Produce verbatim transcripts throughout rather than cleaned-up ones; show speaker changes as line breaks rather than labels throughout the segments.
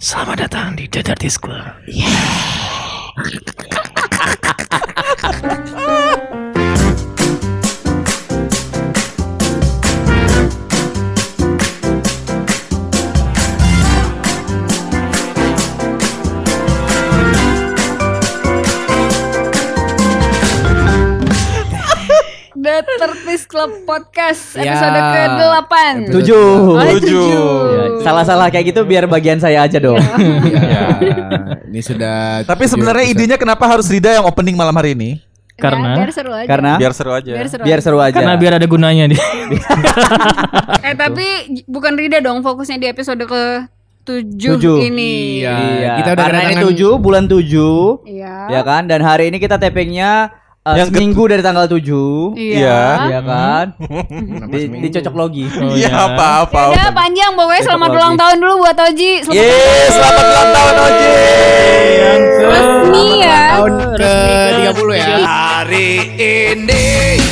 Selamat datang di The Dirty School. Yeah.
The Dirty Club Podcast
ya.
episode ke delapan.
Tujuh.
Oh,
Tujuh.
Ya, salah-salah kayak gitu biar bagian saya aja dong.
Ya, ini sudah.
Tapi sebenarnya idenya kenapa harus Rida yang opening malam hari ini?
Karena
ya, biar seru aja.
Karena
Biar seru aja.
Biar seru,
biar
aja.
seru aja.
Karena biar ada gunanya dia.
Eh tapi bukan Rida dong fokusnya di episode ke tujuh,
Tujuh.
ini.
Iya,
Iya, kita udah
karena ini
kedatangan-
tujuh bulan tujuh.
Iya.
Ya kan? Dan hari ini kita tapingnya uh,
Yang
seminggu dari tanggal tujuh.
Iya.
Iya kan? Di, dicocok logi.
Oh,
Iya,
ya.
apa-apa.
Ya udah panjang pokoknya selamat
Tetap
ulang
lagi.
tahun dulu buat Oji. Selamat
Yeay, selamat ulang tahun Oji.
resmi ya.
Tahun ke tiga puluh ya.
Hari ini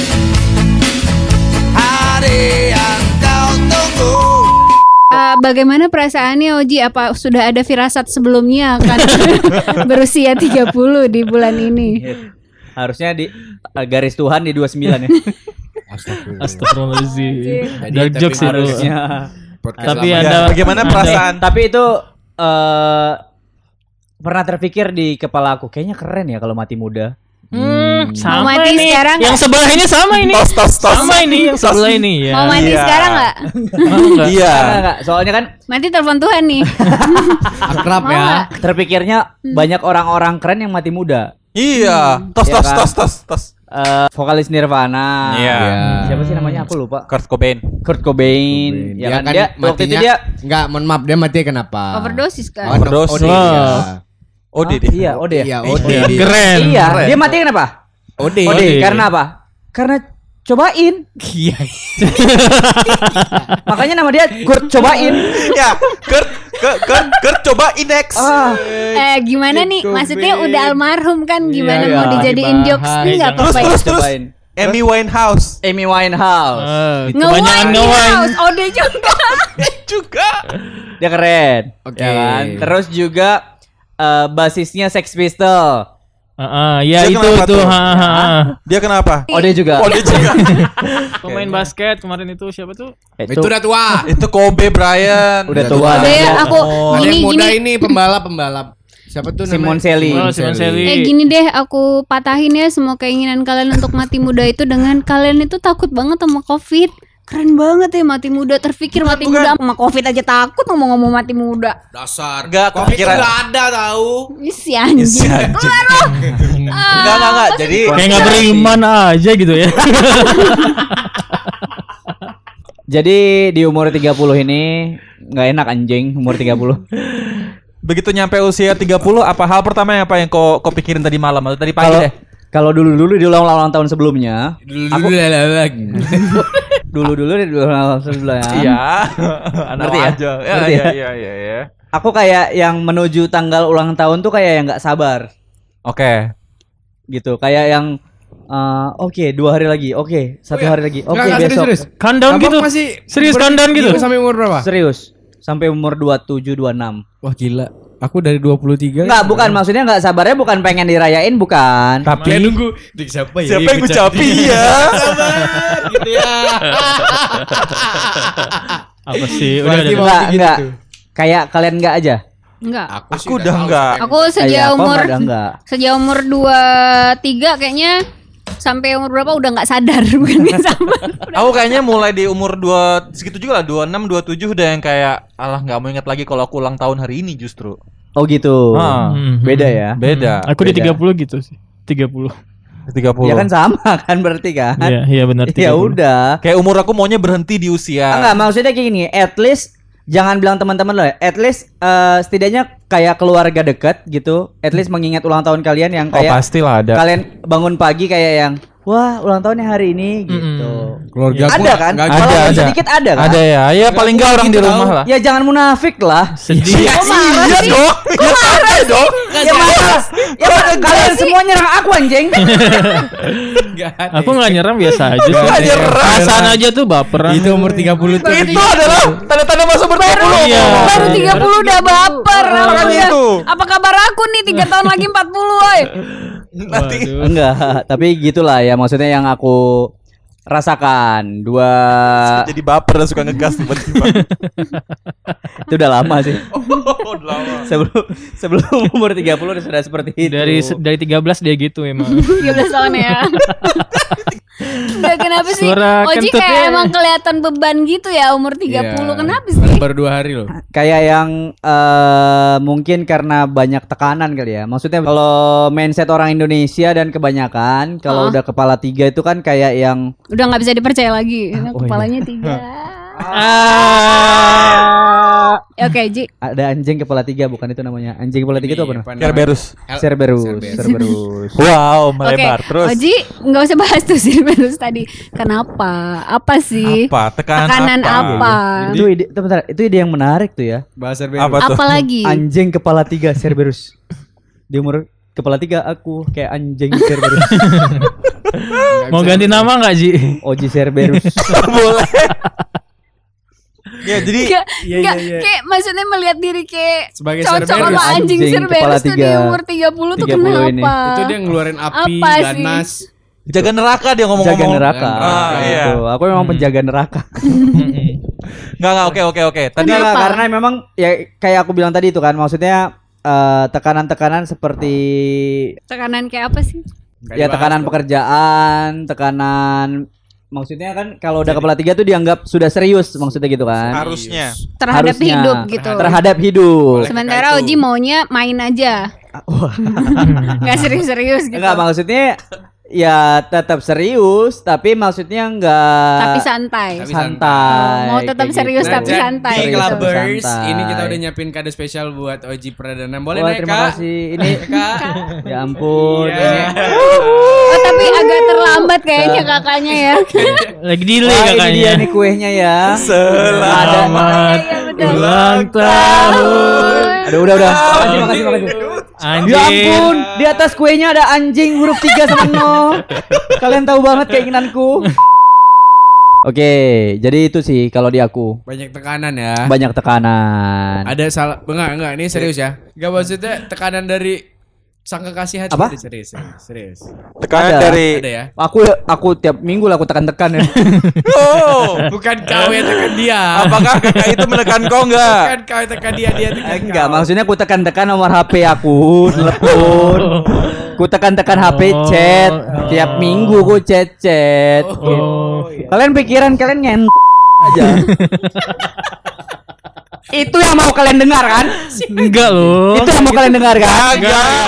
hari yang kau tunggu.
Uh, bagaimana perasaannya Oji? Apa sudah ada firasat sebelumnya akan berusia tiga puluh di bulan ini?
Harusnya di uh, garis Tuhan di dua puluh sembilan ya.
Astagfirullahaladzim.
Jadi,
Dark
tapi
jokes itu.
Harusnya.
Podcast
Tapi
lama.
ada
Ya, bagaimana perasaan?
Tapi itu uh, pernah terpikir di kepala aku, kayaknya keren ya kalau mati muda.
Hmm,
Mau
sama
mati
ini.
sekarang
Yang
nggak?
sebelah ini sama ini.
Tos tos tos.
Sama ini yang sebelah ini ya.
Mau mati
Iya.
sekarang nggak?
Mau nggak?
Iya.
Enggak, enggak. Soalnya kan
Mati telepon Tuhan nih.
Akrab
Mau
ya.
nggak?
terpikirnya banyak orang-orang keren yang mati muda.
Iya. Tos
Iya
tos
kan?
tos tos tos.
Eh, vokalis Nirvana.
Iya.
Siapa sih namanya? Aku lupa.
Kurt Cobain.
Kurt Cobain. Ya kan, dia waktu itu dia
enggak, mohon maaf, dia mati kenapa?
Overdosis
Oh,
kan?
Overdosis.
oh, dia.
Wow.
Ode
Ah,
deh.
Iya, Ode.
Iya,
ya?
Ode.
Iya, keren.
Iya,
Keren.
dia mati kenapa?
Ode.
Ode.
Ode.
Karena apa? Karena cobain.
Iya.
Makanya nama dia Kurt Cobain.
Ya, Kurt Kurt Kurt, Kurt coba index.
Ah,
Eh gimana nih? Maksudnya udah almarhum kan? Gimana
Iya,
mau
iya.
dijadiin
Dibahas.
jokes nih nggak
Terus
apa-apa ya?
terus terus.
cobain.
Amy Winehouse
Amy Winehouse.
Eh,
Nge-wine
kebanyakan
di
nge-wine.
house, Ode juga.
juga.
Dia keren.
Oke.
Ya kan? Terus juga eh, basisnya Sex Pistol.
Heeh, ya
Dia
itu
kenapa
itu.
tuh?
ha, ha, ha.
Dia kenapa?
Ode juga.
Ode juga.
Pemain basket kemarin itu siapa tuh?
Eh,
Itu udah tua.
Itu Kobe Bryant.
Udah
Udah
tua.
tua.
Udah ya,
Dia-
aku
Oh.
Ada
gini
yang muda
gini.
ini pembalap-pembalap. Siapa tuh
Simon
namanya?
Selly.
Oh, Simon Selly.
Eh gini deh, aku patahin ya semua keinginan kalian untuk mati muda itu dengan kalian itu takut banget sama COVID. Keren banget ya mati muda, terpikir mati
bukan.
muda sama COVID aja takut ngomong-ngomong mati muda.
Dasar.
Enggak,
Covid
kepikiran.
enggak ada tahu.
Ih, si anjing.
Isi anjing. Enggak enggak enggak. Jadi
Kayak nggak beriman aja gitu ya.
Jadi di umur tiga puluh ini nggak enak anjing umur tiga puluh.
begitu nyampe usia tiga puluh, apa hal pertama yang apa yang kau kau pikirin tadi malam atau tadi pagi
Kalau
deh?
kalau dulu-dulu di ulang-ulang tahun sebelumnya,
Aku lagi.
dulu-dulu di ulang tahun sebelumnya.
Iya. Anak
Ngerti ya?
aja. Ya,
Ngerti
ya,
ya?
ya, ya, ya.
Aku kayak yang menuju tanggal ulang tahun tuh kayak yang nggak sabar
Oke.
gitu, kayak yang eh, oke dua hari lagi, oke satu
Oh, ya?
hari lagi, oke
Enggak, enggak,
besok.
serius,
Countdown
Abang
gitu.
masih
Serius
ber-
countdown gitu.
Sampai umur berapa?
Serius sampai umur dua puluh tujuh dua puluh enam.
Wah gila. Aku dari dua puluh tiga.
Enggak, bukan maksudnya nggak sabarnya bukan pengen dirayain, bukan.
Tapi
Makanya nunggu Dik, siapa ya?
siapa yang ngucapin ya?
Sabar gitu ya.
Apa sih? Udah
Berarti
udah.
mau-
Enggak,
gitu.
enggak. Kayak kalian enggak aja.
Enggak.
Aku udah enggak.
Aku
Kayak
sejak
apa
umur
enggak, enggak.
sejak umur dua puluh tiga kayaknya sampai umur berapa udah nggak sadar bukan nggak sabar.
Aku kayaknya mulai di umur dua segitu juga lah, dua puluh enam, dua puluh tujuh udah yang kayak alah nggak mau ingat lagi kalau aku ulang tahun hari ini justru.
Oh gitu.
Ah,
Hmm,
Beda
hmm.
ya.
Beda.
Aku di
Beda.
tiga puluh gitu sih. tiga puluh.
tiga puluh.
Ya kan sama kan berarti kan?
Iya, iya benar
Ya
tiga puluh.
udah.
Kayak umur aku maunya berhenti di usia.
Enggak, maksudnya kayak gini, at least jangan bilang teman-teman lo ya. At least eh, setidaknya kayak keluarga dekat gitu. At least mengingat ulang tahun kalian yang
Oh
kayak
pastilah ada.
kalian bangun pagi kayak yang wah, ulang tahunnya hari ini gitu.
Keluarga
Ada
gua
kan?
nggak
Kalau
Ada, ada.
sedikit ada kan?
Ada ya. Ya paling nggak orang di
gitu
rumah
tahu.
lah.
Ya jangan munafik lah.
Sedih.
Iya, iya dong.
Kok marah
dong.
Ya mana? Ya mana? Kalian semua nyerang aku anjing.
Enggak ada.
Aku nggak nyerang biasa aja sih.
Nggak nyerang.
Perasaan aja tuh baperan.
Itu umur tiga puluh tuh.
Itu adalah tanda-tanda masuk bertiga puluh.
Iya.
Baru tiga puluh udah baper.
Makanya
Makanya,
itu.
apa kabar aku nih tiga tahun lagi empat puluh woy.
Nanti
Waduh.
Enggak, tapi gitulah ya maksudnya yang aku rasakan. Dua
jadi baper dan suka ngegas tiba-tiba.
itu udah lama sih.
Oh, udah lama.
Sebelum sebelum umur tiga puluh sudah seperti itu.
Dari dari tiga belas dia gitu emang.
tiga belas tahun ya. Enggak kenapa sih?
Suara
Oji
kentutnya.
kayak emang kelihatan beban gitu ya umur tiga puluh.
Iya.
Kenapa sih?
Baru dua hari loh.
Kayak yang eh, mungkin karena banyak tekanan kali ya. Maksudnya kalau mindset orang Indonesia dan kebanyakan kalau
Oh.
udah kepala tiga itu kan kayak yang
Udah nggak bisa dipercaya lagi.
Oh,
Kepalanya tiga.
Ah.
Ya, Oke, Ji.
ada anjing kepala tiga, bukan itu namanya. Anjing kepala tiga itu apa namanya?
Kerberus.
Cerberus.
Cerberus.
Cerberus.
Wow,
Oke,
melebar terus.
Oji nggak usah bahas tuh Cerberus tadi. Kenapa? Apa sih?
Apa? Tekanan,
Tekanan
apa?
apa?
Itu ide, tuh, bentar, itu ide yang menarik tuh ya.
Bahasa
Apa tuh?
Apalagi?
Anjing kepala tiga Cerberus. Di umur kepala tiga aku kayak anjing Cerberus.
Mau ganti nama nggak Ji?
Oji Cerberus.
Boleh. Ya, jadi
Enggak,
Iya,
enggak,
iya, iya.
kayak maksudnya melihat diri kayak
Sebagai
cocok sama
Cerberus.
anjing
Anjing kepala
Cerberus tuh di
tiga.
umur tiga puluh tuh
tiga puluh ini.
kenapa?
Itu dia ngeluarin api,
Apa sih?
ganas.
jaga neraka dia
Jaga
ngomong-ngomong.
neraka.
Ah, iya.
Gitu. Aku memang penjaga neraka.
Enggak, enggak, oke, oke, oke. Tadi
Enggak, enggak,
Kenapa?
karena memang ya kayak aku bilang tadi itu kan maksudnya eh, tekanan-tekanan seperti
Tekanan kayak apa sih?
Nggak
ya
dibahas
tekanan
dong.
pekerjaan, tekanan maksudnya kan kalau udah kepala tiga tuh dianggap sudah serius maksudnya gitu kan.
harusnya.
Terhadap
Harusnya.
hidup gitu.
Terhadap hidup.
Oleh
Sementara
karena itu.
Oji maunya main aja. Nggak serius-serius gitu.
Enggak maksudnya ya tetap serius tapi maksudnya enggak
Tapi santai.
Tapi
santai.
Mau tetap
kayak
serius
gitu.
tapi
jadi,
santai
gitu.
Clubbers,
Santai.
ini kita udah nyiapin kado spesial buat Oji Pradana. Boleh
Wah,
naik,
terima
Kak?
kasih. Ini
Kak.
ya ampun.
Iya.
Ini
Oh tapi agak terlambat kayaknya kakaknya ya.
Lagi delay
Wah, ini
kakaknya.
dia nih kuenya ya.
Selamat
Iya, betul.
ulang tahun.
Aduh udah udah. Makasih makasih makasih.
Anjing.
Ya ampun, di atas kuenya ada anjing huruf tiga sama nol. Kalian tahu banget keinginanku. Oke, jadi itu sih kalau di aku
Banyak tekanan ya.
banyak tekanan.
Ada salah enggak enggak ini serius ya. Enggak maksudnya tekanan dari sang kekasih hati.
Apa?
Ada, serius, serius, serius.
Tekanan
Ada.
dari
Ada ya.
Aku aku tiap minggu lah aku tekan-tekan ya.
Oh,
Bukan kau yang tekan dia.
apakah kakak itu menekan kau enggak?
Bukan kau yang tekan dia, dia tekan
Enggak,
kau.
maksudnya aku tekan-tekan nomor H P aku, telepon. Ku tekan-tekan H P chat. Tiap minggu ku chat-chat.
Oh.
Kalian pikiran kalian ngent aja. Itu yang mau kalian dengar kan?
Enggak loh.
Itu yang mau kalian dengar kan?
Agak.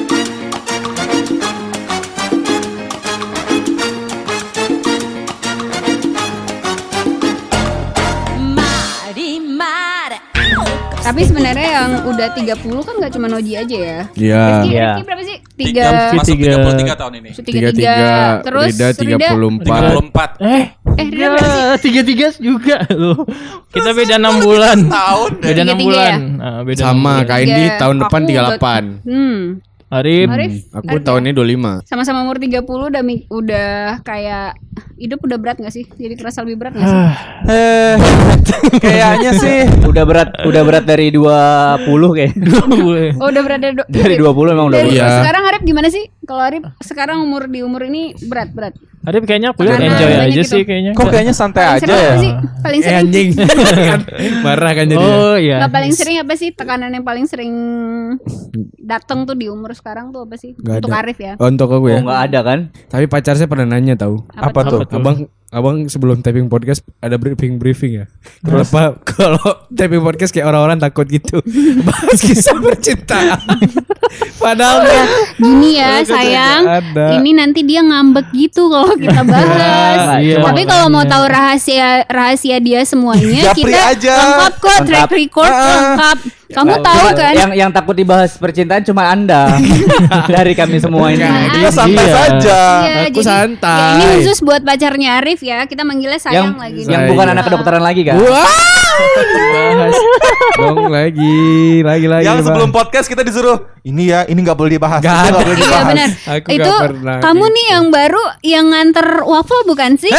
Tapi sebenarnya yang udah tiga puluh kan nggak cuma Oji aja ya.
Iya.
Rifki,
Iya.
Rifki berapa sih? Tiga.
Masuk
Tiga.
tiga puluh tiga tahun ini.
Tiga tiga. Terus
Rida tiga puluh empat.
tiga puluh empat
Eh,
Eh, Rida berapa sih?
tiga tiga juga loh. Kita beda enam bulan.
tahun deh.
Beda enam
Tiga-tiga
bulan.
ya?
Nah, beda
Sama
enam bulan.
Kak Indi
Tiga.
tahun depan
Aku
tiga puluh delapan.
Hmm.
Arif.
Arif.
Aku tahun ini dua puluh lima.
Sama-sama umur tiga puluh udah mi- udah kayak hidup udah berat gak sih? Jadi terasa lebih berat gak sih?
Ah,
Eh, kayaknya sih.
Udah berat, udah berat dari dua puluh kayak.
boleh.
Oh, udah berat dari, do-
Dari dua puluh emang udah
dari
berat.
Iya.
sekarang Arif gimana sih? Kalau Arif sekarang umur di umur ini berat-berat.
Arif kayaknya kuliah
Karena
enjoy
banyak
aja
gitu.
sih kayaknya.
Kok kayaknya santai
Paling
aja
sering
ya?
apa sih? Paling
Eh
sering
anjing. Marah kan jadi.
Oh iya.
Nggak paling sering apa sih? Tekanan yang paling sering datang tuh di umur sekarang tuh apa sih?
Nggak
Untuk
ada.
Arif ya.
Oh, untuk aku
Oh,
ya.
enggak ada kan?
Tapi pacar saya pernah nanya tahu.
Apa tuh?
Apa tuh?
Abang Abang sebelum taping podcast ada briefing briefing ya. Kenapa kalau taping podcast kayak orang-orang takut gitu bahas kisah percintaan. Padahal ya,
Gini ya sayang,
ada.
ini nanti dia ngambek gitu kalau kita bahas.
Iya.
Tapi kalau mau tahu rahasia rahasia dia semuanya,
Japri
kita
aja.
lengkap kok, track
Lengkap.
record
Ah.
lengkap. Kamu tahu kan?
Yang yang takut dibahas percintaan cuma Anda dari kami semua ini.
Dia santai
Iya.
saja.
Iya,
Aku
jadi
santai.
ya ini khusus buat pacarnya Arif ya. Kita manggilnya
Yang
sayang lagi.
yang
Sayang.
bukan anak kedokteran lagi kan?
Wah. Bahas dong lagi, lagi lagi.
Yang
Bang.
sebelum podcast kita disuruh ini ya, ini nggak boleh dibahas.
Nggak
Itu nggak
ada.
boleh
Iya
dibahas.
benar.
Aku
Itu
nggak pernah
kamu
gitu.
nih yang baru yang nganter waffle bukan sih?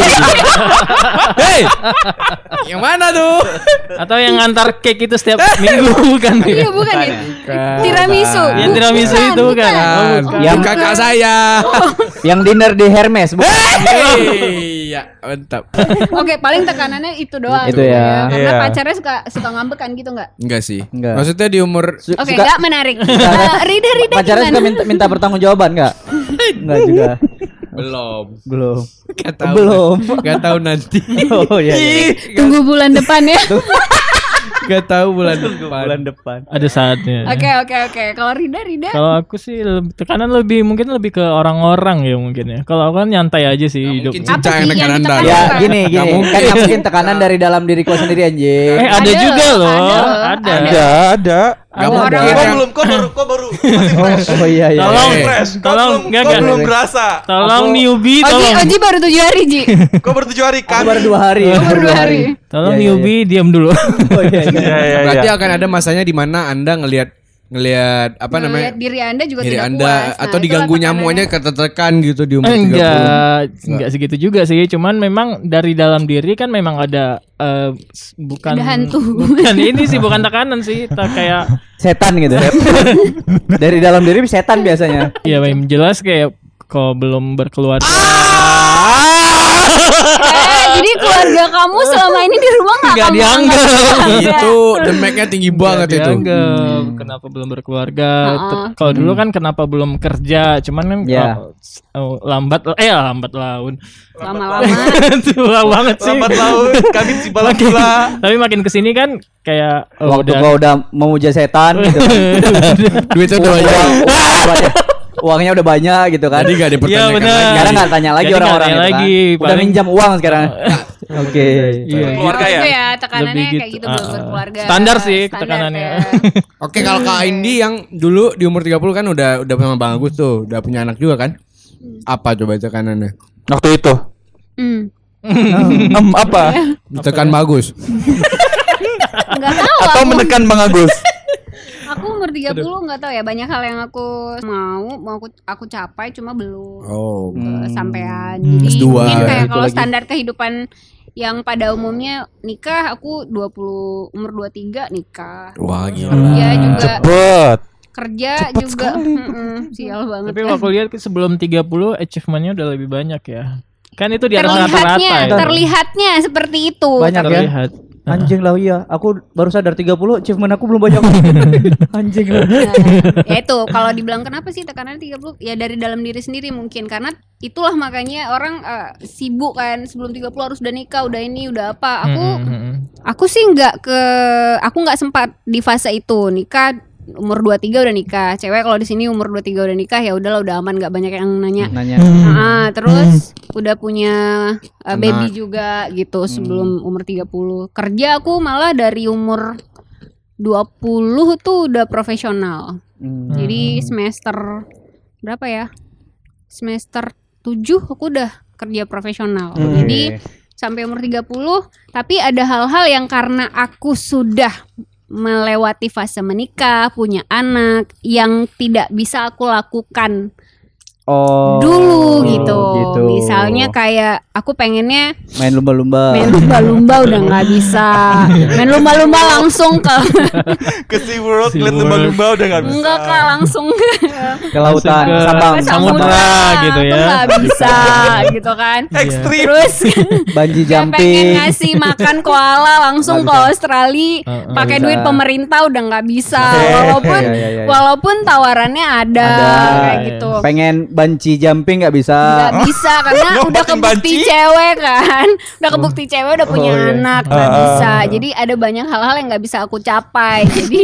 Hei, yang mana tuh?
Atau yang ngantar cake itu setiap minggu bukan?
Iya bukan ya.
Bukan.
Tiramisu.
Yang tiramisu
Bukan,
itu bukan.
Bukan.
Oh,
Yang
bukan.
kakak saya.
Yang dinner di Hermes bukan?
Hei, ya mantap.
Oke, paling tekanannya itu doang.
Itu ya.
Karena
Iya.
pacarnya suka suka ngambek kan gitu nggak?
Enggak sih.
Enggak.
Maksudnya di umur
Su-
Oke,
suka-
nggak menarik. Uh, Rida Rida
Pacarnya suka
gimana?
minta, minta pertanggungjawaban enggak? Enggak juga.
belum.
Belum.
Gak tahu.
Belum.
Gak tahu nanti.
Oh iya. iya.
Tunggu bulan depan ya.
Gak tahu bulan depan.
Bulan depan.
Ada saatnya.
Oke oke oke. Kalau Rida Rida
Kalau aku sih lebih, tekanan lebih mungkin lebih ke orang-orang ya mungkin ya. Kalau aku kan nyantai aja sih hidup.
Mungkin
Apa
cinta
sih
yang
yang
nekan anda.
ditekan?
Ya
Bukan.
gini
Nggak
gini
mungkin.
kan yang mungkin tekanan dari dalam diriku sendiri anjing.
Eh ada,
Ada
juga
loh,
loh.
ada.
Ada.
Ada, ada.
Gak
Ada
mungkin
orang-
Kok
yang
belum, kok baru, kok baru. Masih fresh.
Oh iya iya.
Tolong,
Eh,
Fresh. Kok
tolong,
belum,
enggak,
kok
enggak.
belum berasa.
Tolong
Aku-
newbie,
Oji
tolong.
Oji baru tujuh hari Ji.
Kok baru tujuh hari
Aku
kan?
baru dua hari.
Oh, baru dua hari.
Tolong
Iya, iya,
newbie diam dulu.
Oh iya iya.
Iya, iya,
berarti
iya.
akan ada masanya di mana anda ngelihat ngelihat apa namanya
Ngelihat diri Anda juga
diri
tidak
anda
puas. Nah,
atau
itulah
diganggu
tekanannya.
nyamuknya ketertekan gitu di umur tiga puluh.
Enggak, enggak segitu juga sih. Cuman memang dari dalam diri kan memang ada eh, s- bukan
Ada hantu.
Bukan ini sih, bukan tekanan sih. Tak kayak
Setan gitu. Dari dalam diri setan biasanya.
ya yang jelas kayak kalau belum berkeluarga.
Eh, jadi keluarga kamu selama ini di rumah nggak
Nggak
kamu
dianggap.
anggap?
Itu demeknya tinggi banget itu.
Dianggap. Kenapa belum berkeluarga?
Ha-ha.
Ter- Kalau dulu kan kenapa belum kerja? Cuman kan
Ya.
kalau- oh, lambat eh lambat laun.
Lama-lama.
Tua banget sih.
Lambat laut, kami si balap pula.
Tapi makin kesini kan kayak oh,
Waktu
udah
gua udah memuja setan gitu.
Duitnya udah
Uang-
banyak.
uang- Uangnya udah banyak gitu kan.
Jadi gak
Iya
dipertanyakan
benar.
lagi.
Sekarang nggak tanya lagi
Jadi nggak
orang-orang
tanya
gitu kan.
lagi.
Udah
Paling-
minjam uang sekarang. Oke.
Iya.
Keluarga ya.
Itu ya tekanannya
Lebih
kayak
gitu.
gitu belum
Ah,
berkeluarga.
standar sih
Standar
tekanannya.
ya.
Oke, kalau Kak Indi yang dulu di umur tiga puluh kan udah udah sama Bang Agus tuh, udah punya anak juga kan? Apa coba tekanannya?
Waktu itu.
Hmm.
Em, apa?
Tekan bagus.
Enggak tahu
Atau
aku.
menekan Bang Agus?
Aku umur tiga puluh enggak tahu ya, banyak hal yang aku mau mau aku aku capai cuma belum
Oh.
eh, sampean.
Hmm.
Jadi
S dua,
mungkin kayak
itu
kalau
lagi.
standar kehidupan yang pada umumnya nikah aku dua puluh umur dua puluh tiga nikah.
Wah, gila.
Dia juga
Cepet.
kerja juga mm-mm, sial banget.
Tapi kalau aku lihat sebelum tiga puluh achievementnya udah lebih banyak ya. Kan itu di atas
terlihatnya
rata-rata ya.
terlihatnya seperti itu.
Banyak ya.
Terlihat.
Anjing lah iya. Aku baru sadar tiga puluh achievement aku belum banyak. Anjing lah.
Nah, ya itu kalau dibilang kenapa sih tekanan tiga puluh ya dari dalam diri sendiri mungkin karena itulah makanya orang eh, sibuk kan sebelum tiga puluh harus udah nikah, udah ini, udah apa. Aku
Mm, mm, mm.
aku sih nggak ke aku nggak sempat di fase itu nikah umur dua puluh tiga udah nikah. Cewek kalau di sini umur dua puluh tiga udah nikah ya udahlah udah aman nggak banyak yang nanya.
Nanya.
Ah, terus udah punya uh,
Anak.
baby juga gitu sebelum umur tiga puluh. Kerja aku malah dari umur dua puluh tuh udah profesional.
Hmm.
Jadi semester berapa ya? Semester tujuh aku udah kerja profesional.
Hmm.
Jadi sampai umur tiga puluh, tapi ada hal-hal yang karena aku sudah melewati fase menikah, punya anak yang tidak bisa aku lakukan
Oh.
dulu gitu.
gitu.
Misalnya kayak aku pengennya
Main lumba-lumba.
main lumba-lumba udah nggak bisa. Main lumba-lumba langsung ke
Ke SeaWorld
SeaWorld.
lihat lumba-lumba udah enggak bisa.
enggak Kak, langsung ke
Ke lautan,
Langsung ke
Sabang,
ke
samudra gitu
Itu
ya.
nggak bisa gitu kan.
Ekstrim.
Terus
Banji
kayak pengen
jumping.
ngasih makan koala langsung ke
Nggak bisa.
Australia
Uh-uh.
pakai
Nggak
duit
bisa.
pemerintah udah nggak bisa.
Iya,
Walaupun
iya, iya, iya.
walaupun tawarannya ada,
Ada.
kayak gitu.
Pengen banci jumping nggak bisa.
Nggak bisa karena
Mau
udah
makin
kebukti
banci?
cewek kan, udah kebukti cewek udah punya
Oh, iya.
anak nggak
Ah, ah,
bisa.
ah.
Jadi ada banyak hal-hal yang nggak bisa aku capai. Jadi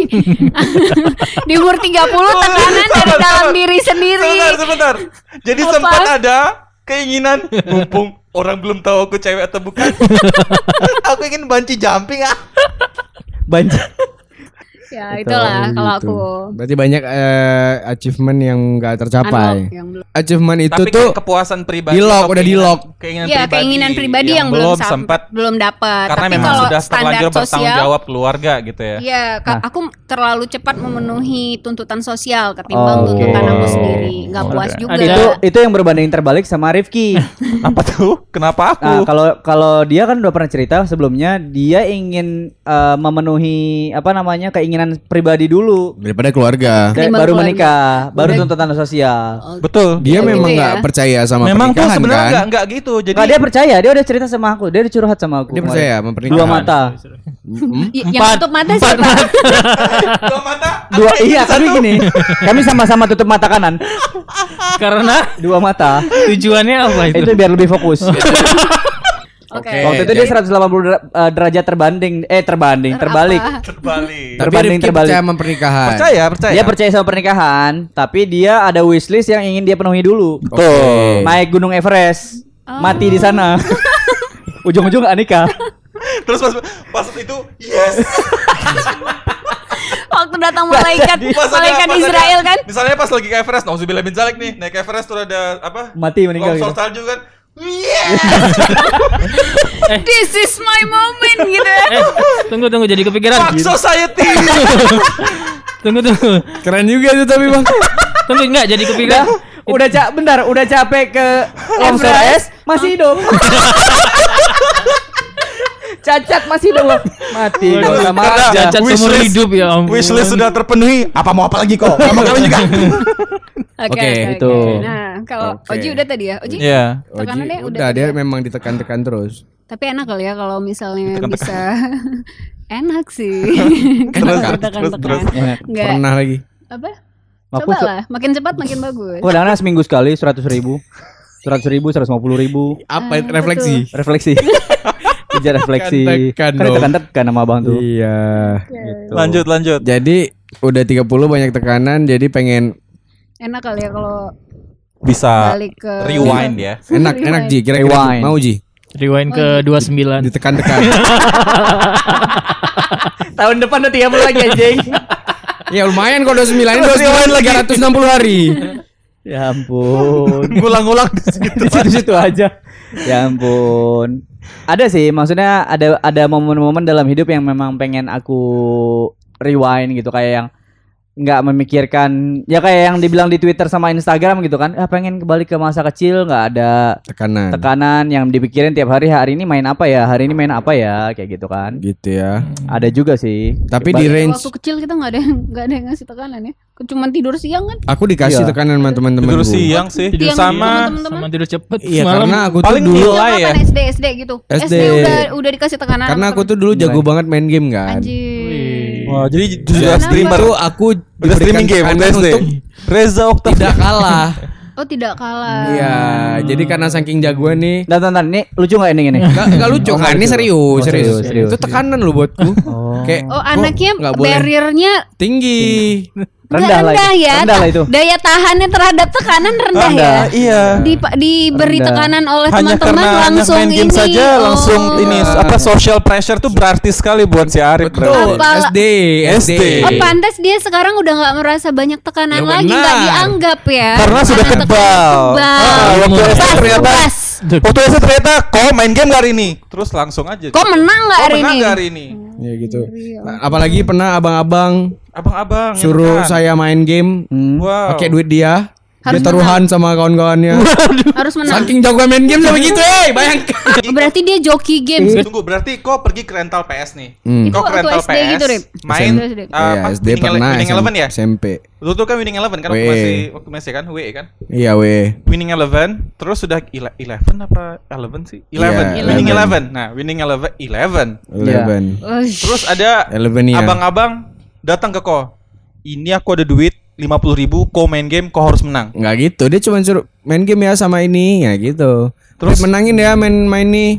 di umur tiga puluh tekanan dari
Sabar,
dalam
sabar.
diri sendiri.
Sebentar, sebentar. Jadi
Apa?
sempat ada keinginan mumpung orang belum tahu aku cewek atau bukan. Aku ingin banci jumping ah.
Banci.
Ya itulah kalau
Gitu.
aku.
Berarti banyak eh, achievement yang nggak tercapai.
Unlock yang belum.
Achievement itu
Tapi
tuh
kayak kepuasan pribadi
di-lock,
atau
udah
keinginan-
di-lock.
Keinginan
Ya
pribadi
keinginan pribadi yang, belum sam-
sempat
belum dapat.
karena
Tapi
memang
kalau
sudah
standar
terlanjur bertanggung
sosial,
jawab keluarga gitu ya.
Iya, Kak,
Nah.
aku terlalu cepat memenuhi tuntutan sosial ketimbang
Oke.
tuntutan aku sendiri. Nggak puas
Ada-
juga.
Itu itu yang berbanding terbalik sama Rifki.
Apa tuh? Kenapa aku?
Nah, kalau kalau dia kan udah pernah cerita sebelumnya dia ingin eh, memenuhi apa namanya keinginan pribadi dulu.
daripada keluarga.
Dan
Ketimbang
baru
keluarga.
menikah, baru
Udah-
tuntutan sosial.
Oh,
Betul.
Dia
Gitu
memang
ya.
nggak percaya sama
Memang tuh
pernikahan
sebenarnya
kan?
nggak nggak gitu. Jadi
Nggak, dia percaya, dia udah cerita sama aku, dia udah curhat sama aku.
Dia
kemarin.
percaya sama pernikahan.
Dua mata.
Hmm?
Y- yang
Empat.
tutup mata siapa?
dua mata.
Dua iya, kami gini. Kami sama-sama tutup mata kanan.
Karena
Dua mata.
tujuannya apa itu?
Itu biar lebih fokus.
Oke.
Oke.
Waktu itu dia seratus delapan puluh der- eh, derajat terbanding eh terbanding, terbalik.
Apa?
Terbalik.
Tapi
Terbanding
Rifki
terbalik.
percaya sama pernikahan.
Percaya, percaya.
Dia percaya sama pernikahan, tapi dia ada wishlist yang ingin dia penuhi dulu.
Oke.
Naik Gunung Everest,
Oh.
mati di sana. Ujung-ujung gak nikah.
Terus pas pas itu yes.
Waktu datang malaikat,
Pas ada-
malaikat
pas ada-
Israel kan?
Misalnya pas lagi ke Everest, nauzubillah min zalik nih, naik Everest tuh ada apa?
Mati meninggal
Longsor
gitu.
salju kan. Yes.
This is my moment gitu.
Eh, tunggu tunggu jadi kepikiran.
Fuck society.
Tunggu tunggu.
Keren juga itu tapi bang.
Tunggu enggak jadi kepikiran.
Udah ca bentar, udah capek ke longsor es, masih hidup. Cacat masih hidup. Mati kok sama
Karena
aja.
Cacat
Wishlist-
seumur hidup ya ampun.
Wishlist sudah terpenuhi. Apa mau apa lagi kok? Mau kawin juga.
Oke,
Oke,
oke,
itu.
oke. Nah, kalau
Oke.
Oji udah tadi ya, Oji.
Iya.
Tekanannya
Oji,
udah
udah dia
tiga.
memang ditekan-tekan terus.
Tapi enak kali ya kalau misalnya
Tekan-tekan.
bisa enak sih.
Terus,
Tekan-tekan.
terus,
Ya.
Enggak.
Pernah lagi.
Apa?
Aku
Coba
se-
lah, makin cepat makin bagus.
aku kadang-kadang seminggu sekali seratus ribu. Seratus ribu, seratus lima puluh ribu.
Apa
Ah,
refleksi?
Refleksi. Kejar refleksi.
Tekan-tekan
Kan
dong.
tekan-tekan sama abang tuh.
Iya.
Lanjut, lanjut.
Jadi udah tiga puluh banyak tekanan jadi pengen
Enak kali ya kalau
Bisa
balik ke
rewind ya.
enak enak Ji kira-kira
Rewind.
mau Ji
Rewind ke dua puluh sembilan.
ditekan-tekan.
Tahun depan udah tiga puluh lagi anjing.
Ya lumayan kalau udah sembilan ini udah tiga ratus enam puluh hari.
Ya ampun.
Ngulang-ngulang
Di situ-situ aja. Ya ampun. Ada sih, maksudnya ada ada momen-momen dalam hidup yang memang pengen aku rewind gitu, kayak yang nggak memikirkan, ya kayak yang dibilang di Twitter sama Instagram gitu kan, ah pengen kembali ke masa kecil, nggak ada
Tekanan.
tekanan yang dipikirin tiap hari, hari ini main apa ya, hari ini main apa ya, kayak gitu kan.
Gitu ya.
Ada juga sih.
Tapi
Ba-
di range
Waktu kecil kita nggak ada yang nggak ada yang ngasih tekanan ya. Cuma tidur siang kan?
aku dikasih
Iya.
tekanan sama teman-teman
Tidur
gua.
siang sih.
Tidur
Yang
sama
teman-teman.
Sama tidur cepet
Iya
semalam.
karena aku tuh
Paling
dulu
nilai
Siang
ya.
kapan S D S D gitu.
S D.
S D udah udah dikasih tekanan.
karena
sama
aku tuh dulu jago banget main game kan.
Anjir.
Wah, jadi
Di
sudah
Kenapa?
streamer.
itu aku
Udah
diberikan
streaming game
tekanan
waktu S D.
untuk
Reza Octavia.
tidak kalah.
Oh tidak kalah.
Iya, jadi karena saking jagoan nih.
Nah, tonton ini lucu nggak ini ini?
Enggak enggak lucu
Oh,
kan?
nggak
Ini
lucu.
serius,
Oh,
serius.
serius, serius.
Itu tekanan loh buatku.
Oh.
Kayak
Oh
gua
anaknya
nggak boleh
barriernya
tinggi.
nggak
Rendah lah
rendah
itu.
ya.
Rendah lah itu.
Daya tahannya terhadap tekanan rendah,
Rendah.
ya.
Iya.
Di, diberi
Rendah.
tekanan oleh
Hanya
teman-teman
karena hanya
langsung
main game
ini.
saja
oh.
langsung ini apa social pressure tuh berarti sekali buat si Arif. bro.
Betul.
Apa-
S D, S D.
S D.
Oh pantas dia sekarang udah nggak merasa banyak tekanan
Ya,
lagi, nggak
benar.
dianggap ya.
Karena sudah
tekanan
kebal.
kebal.
Ah, waktu S D
Bas,
ternyata
bas.
waktu S D ternyata kok main game gak hari ini. Terus langsung aja.
Kok menang nggak
Kok
hari
menang
ini?
nggak hari ini?
Ya gitu. Nah, apalagi pernah abang-abang
Abang-abang ya
suruh
kan?
saya main game
Hmm.
Wow.
pakai duit dia.
Harus
dia taruhan sama kawan-kawannya.
Harus menang.
Saking jago main game sampai gitu, eh, bayangkan.
Berarti dia joki games.
Tunggu, berarti kok pergi ke rental P S nih?
Hmm.
Kok
Itu
ke
waktu
rental
S D
P S
gitu, Rip?
main
S D.
uh,
Iya,
apa?
S D
Winning, Ele-
pernah
Winning
S M-
Eleven ya?
S M P.
Lu tuh kan Winning Eleven kan waktu
W.
masih waktu masih kan W kan?
Iya, weh.
Winning Eleven, terus sudah ele- Eleven apa Eleven sih? Eleven.
Iya,
Winning
Eleven.
Eleven. Nah, Winning Eleven, Eleven.
Eleven.
Uish.
Terus ada
Eleven ya.
abang-abang datang ke ko. Ini aku ada duit lima puluh ribu, kau main game, kau harus menang.
Nggak gitu, dia cuma suruh main game ya sama ini, ya gitu.
Terus-
Terus menangin ya main main nih.
Ju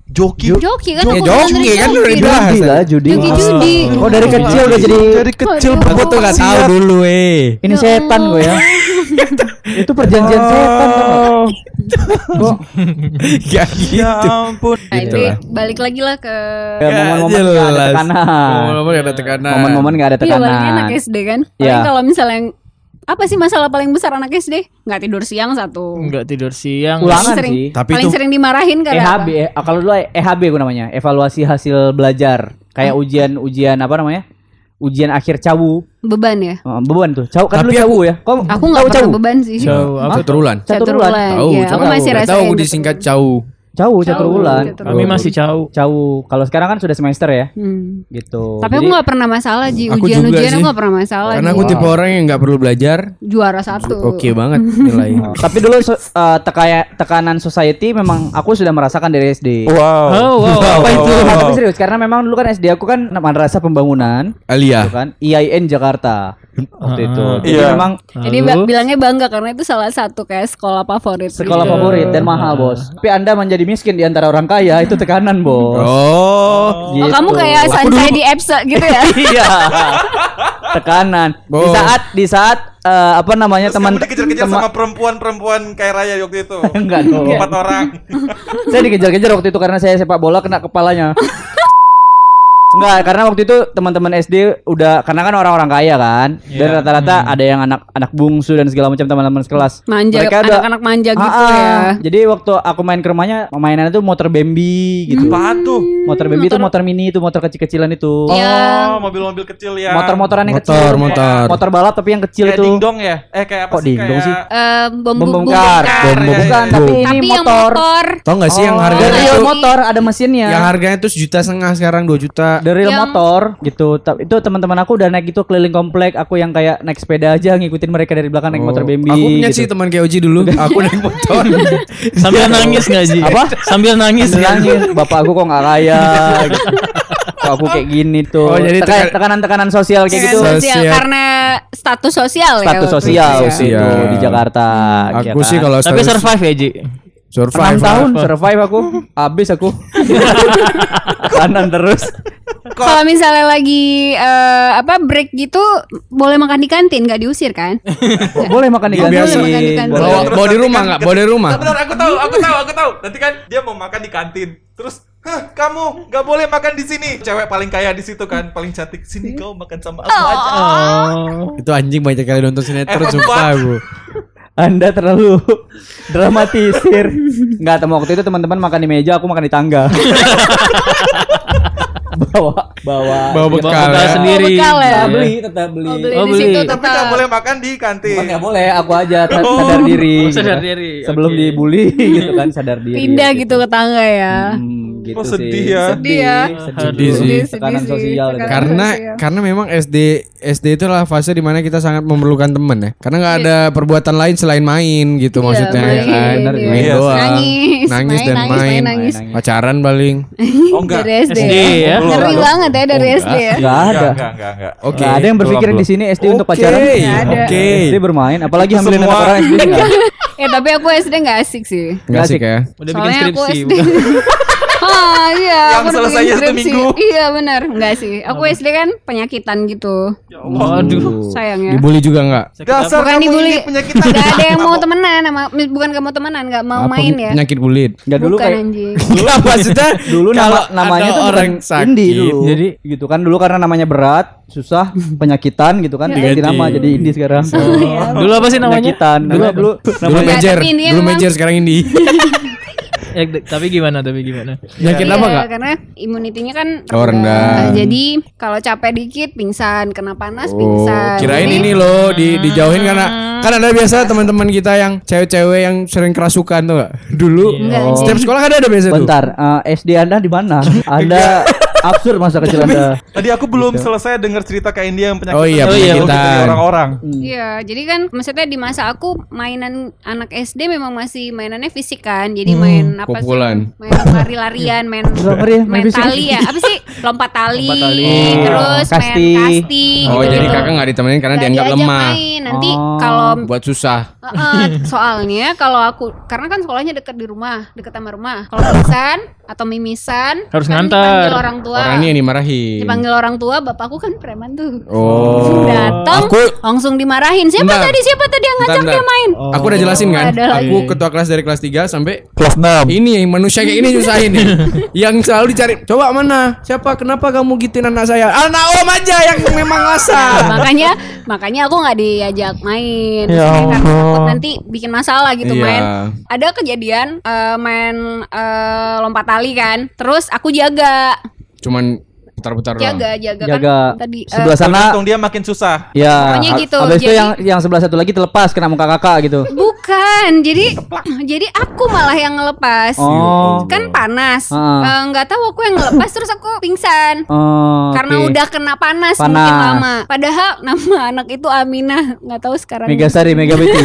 Joki.
Joki kan
Eh,
aku
joki
benerin
kan udah
joki.
dibahas.
Judi lah, judi.
Joki judi.
Oh dari kecil udah jadi
Dari kecil
Waduh.
Aku tuh gak tahu dulu eh.
ini setan gue ya. Itu perjanjian setan tuh. Kok
Gak gitu.
Ya ampun.
Nah,
Gitu
ini
lah.
balik lagi lah ke
ya, momen-momen gak ada
jelas.
tekanan.
Momen-momen gak ada tekanan.
Momen-momen gak ada
Iya paling
tekanan.
enak S D kan.
Iya.
Paling kalau misalnya yang- apa sih masalah paling besar anak S D? Nggak tidur siang satu.
Enggak tidur siang.
Ulangan
sering,
sih.
Tapi
paling
itu-
sering dimarahin
E
karena
H
apa?
B, eh, kalau dulu E H B gue namanya, evaluasi hasil belajar. Kayak ujian-ujian apa namanya? Ujian akhir cawu.
Beban ya.
Oh, beban tuh. Cawu kan
Tapi
lu cawu ya. Kok
Aku nggak pernah beban sih.
Jauh apa?
Caturulan.
Caturulan.
Tahu,
Iya,
cuma
aku masih
nggak tahu
rasain.
aku disingkat Cau.
Cawu,
Cawu,
caturulan.
caturulan.
Kami masih jauh.
Cawu. Kalau sekarang kan sudah semester ya.
Hmm.
Gitu.
Tapi
Jadi,
aku nggak pernah masalah Ji.
Aku
Ujian-ujian
juga
aku
sih.
nggak pernah masalah.
Karena
Ji.
aku tipe orang yang nggak perlu belajar.
Juara satu.
Oke banget nilai.
Oh, tapi dulu so- eh, tekaya- tekanan society memang aku sudah merasakan dari S D.
Wow.
Oh, wow.
Apa itu?
wow.
Tapi serius karena memang dulu kan S D aku kan Madrasah Pembangunan, gitu
Alia.
kan, I I N Jakarta waktu itu.
Ah.
Jadi
Iya.
memang
Jadi
Lalu?
ba- bilangnya bangga karena itu salah satu kayak sekolah favorit.
sekolah
gitu.
favorit dan mahal, Bos. Tapi Anda menjadi miskin di antara orang kaya itu tekanan, Bos.
Oh.
Oh, kamu kayak Sansai di Epsa gitu ya?
Iya. Tekanan. Di
Bos.
saat di saat eh, apa namanya
Terus
teman
kamu dikejar-kejar
tema-
sama perempuan-perempuan kayak Raya waktu itu.
enggak dong.
Empat orang.
Saya dikejar-kejar waktu itu karena saya sepak bola kena kepalanya. Enggak, karena waktu itu teman-teman S D udah karena kan orang-orang kaya kan. Dan
Iya.
rata-rata ada yang anak anak bungsu dan segala macam teman-teman sekelas.
Manja,
Mereka udah-
anak-anak manja gitu
Ah, ah.
ya.
Jadi waktu aku main ke rumahnya, mainannya tuh motor Bambi gitu.
Apaan tuh?
Motor Bambi itu motor mini itu, motor kecil-kecilan itu.
Iya.
Oh, mobil-mobil kecil ya.
Motor-motoran yang
Motor,
kecil.
motor.
Motor balap tapi yang kecil
Kayak
itu.
dingdong ya? Eh kayak apa
Kok
sih?
dingdong
Kayak-
sih?
Eh, bom
Bom bom
bom
kar.
kar.
Bom bom
Iya,
bukan,
iya.
tapi ini
Tapi yang
motor.
motor.
Tau gak sih yang
Oh,
harga
dari
Iya.
real
itu
motor ada mesinnya.
yang harganya tuh sejuta setengah sekarang dua juta.
The real
Yang-
motor gitu. Ta- Itu teman-teman aku udah naik itu keliling komplek. Aku yang kayak naik sepeda aja ngikutin mereka dari belakang naik
Oh,
motor Bambi.
Aku punya
gitu.
sih teman kayak Oji dulu. Aku naik motor.
Sambil nangis nggak Ji?
Apa?
Sambil nangis. nggak?
Nangis. Bapak aku kok nggak kaya. Gitu. Kok aku kayak gini tuh.
Oh, jadi
Teka-
tekan-
tekanan-tekanan sosial kayak gitu.
Sosial.
Sosial.
Karena status sosial ya.
Status
waktu
sosial
itu ya.
waktu itu
Sosial.
di Jakarta.
Aku
ya
sih
kan?
kalau
Tapi
status-
survive ya Ji.
survive.
enam tahun
apa?
survive aku. Habis aku. Kanan terus.
Kalau misalnya lagi eh, apa break gitu boleh makan di kantin nggak diusir kan?
Boleh makan di
Iya,
kantin.
biasa.
Boleh makan di kantin.
Boleh.
Bawa, bawa di
nanti
rumah
kan
nggak? Bawa di rumah.
Nah, benar, aku tahu, aku tahu, aku tahu. Nanti kan dia mau makan di kantin. Terus, "Hah, kamu nggak boleh makan di sini." Cewek paling kaya di situ kan, paling cantik. "Sini kau makan sama aku aja."
Oh.
Itu anjing banyak kali nonton sinetron
Eh,
sumpah aku.
Anda terlalu dramatisir. Enggak, teman waktu itu teman-teman makan di meja, aku makan di tangga. bawa bawa
Bawa bekal
bekal
ya.
sendiri.
Bawa bekal ya.
Tetap beli, tetap beli.
Oh, beli
Oh,
di
beli.
situ
Tapi
tetap.
nggak boleh makan di kantin.
Bukan nggak boleh, aku aja sa- sadar diri.
Oh, sadar
gitu.
diri,
Sebelum
oke.
dibully gitu kan, sadar diri.
Pindah gitu ke tangga ya.
Hmm, gitu
Oh, sedih
sih.
ya.
Sedih ya.
Sedih,
Sedih
sih. Tekanan
sedih sih.
sosial.
Tekanan
kan.
Karena
sosial.
karena memang S D S D itu adalah fase di mana kita sangat memerlukan teman ya. Karena nggak ada perbuatan lain selain main gitu
Iya,
maksudnya
main,
ya kan.
bener,
iya.
Main
Iya,
doang.
Nangis,
Nangis
main,
dan
nangis,
main.
main, nangis.
Main, nangis.
Pacaran paling.
Oh, enggak.
Dari S D,
S D ya.
Ngeri banget ya dari
Oh,
S D ya.
Enggak ada.
Enggak, enggak, enggak, enggak.
Oke.
Nggak ada yang berpikir
belum,
di sini S D untuk
Oke,
pacaran.
Nggak ada.
Oke.
S D bermain, apalagi
Itu
hamilin
semua.
anak orang S D enggak.
Ya tapi aku S D nggak asik sih.
Enggak sih
Asik.
ya.
Udah bikin
Soalnya aku
skripsi.
S D. Ah iya,
Yang
aku udah
selesainya
bikin
satu
skripsi.
minggu.
Iya benar, enggak sih. Aku S D kan penyakitan gitu.
Waduh.
Sayangnya.
Dibully juga enggak?
Dasar
Bukan
kamu
dibully.
ini penyakitan.
Gak ada yang mau temenan sama bukan gak mau temenan, gak mau
Apa
main ya.
penyakit bulit?
Enggak dulu
Bukan
kayak
anjing.
Dulu maksudnya
dulu nama
kalau
namanya
ada
tuh
orang
bukan
sakit,
indie dulu.
jadi
gitu kan dulu karena namanya berat, susah, penyakitan gitu kan diganti
Diganti.
nama jadi indie sekarang.
Dulu apa sih namanya?
Penyakitan. Dulu dulu
Dulu
namanya
major,
tapi intinya
dulu
memang-
major sekarang ini.
Eh, d- tapi gimana? Tapi gimana?
Penyakit
Iya,
apa enggak?
karena imunitinya kan
Oh, rendah.
Jadi kalau capek dikit pingsan, kena panas
Oh,
pingsan.
kirain
Jadi-
ini loh di dijauhin karena kan ada biasa teman-teman kita yang cewek-cewek yang sering kerasukan tuh gak? Dulu
Enggak,
Oh.
setiap sekolah kan ada biasa tuh.
bentar, eh, S D Anda di mana? Anda absurd masa kecil Anda.
Tadi aku belum selesai dengar cerita Kak India yang penyakit.
Oh iya,
penyakitan.
penyakitan.
Orang-orang.
Iya, jadi kan maksudnya di masa aku mainan anak S D memang masih mainannya fisik kan. Jadi main apa
pukulan.
sih? Main lari-larian, main
Nggak ngeri, main
main
fisik.
tali ya. Apa sih? Lompat tali,
Lompat tali.
terus
Oh,
main
kasti.
kasti
Oh,
gitu.
jadi kakak nggak ditemenin karena
Nggak
dianggap
diajak
lemah.
main. Nanti
Oh.
kalau
Buat susah.
Eh, Uh, soalnya kalau aku karena kan sekolahnya dekat di rumah, dekat sama rumah. Kalau pingsan atau mimisan
Harus
kan
nganter.
dipanggil orang tua.
Orang ini yang dimarahin.
Dipanggil orang tua, bapakku kan preman tuh.
Oh.
Datang
Aku
langsung dimarahin. Siapa
Bentar.
tadi? Siapa tadi yang ngajak
Bentar,
dia
bentar.
main?
Aku udah jelasin kan.
Ada lagi.
Aku ketua kelas dari kelas tiga sampai
Kelas enam.
ini yang manusia kayak ini nyusahin nih. Yang selalu dicari. Coba mana? Siapa? Kenapa kamu gituin anak saya? Anak om aja yang memang asal.
makanya makanya aku nggak diajak main.
Ya
Karena takut
Allah.
nanti bikin masalah gitu
Iya.
main. Ada kejadian eh, main eh, lompat tali kan. Terus aku jaga,
Cuman putar-putar doang.
jaga, jaga,
Jaga
kan tadi. eh,
sebelah sana.
Untung dia makin susah.
Ya.
Pokoknya gitu,
Habis itu
jadi-
yang yang sebelah satu lagi terlepas kena muka kakak gitu.
bukan, jadi jadi aku malah yang ngelepas.
Oh.
Kan panas.
Ah.
Eh, nggak tahu aku yang ngelepas terus aku pingsan.
Oh,
Karena
oke.
udah kena panas,
Panas.
mungkin lama. Padahal nama anak itu Aminah, nggak tahu sekarang.
Megasari Megabiti.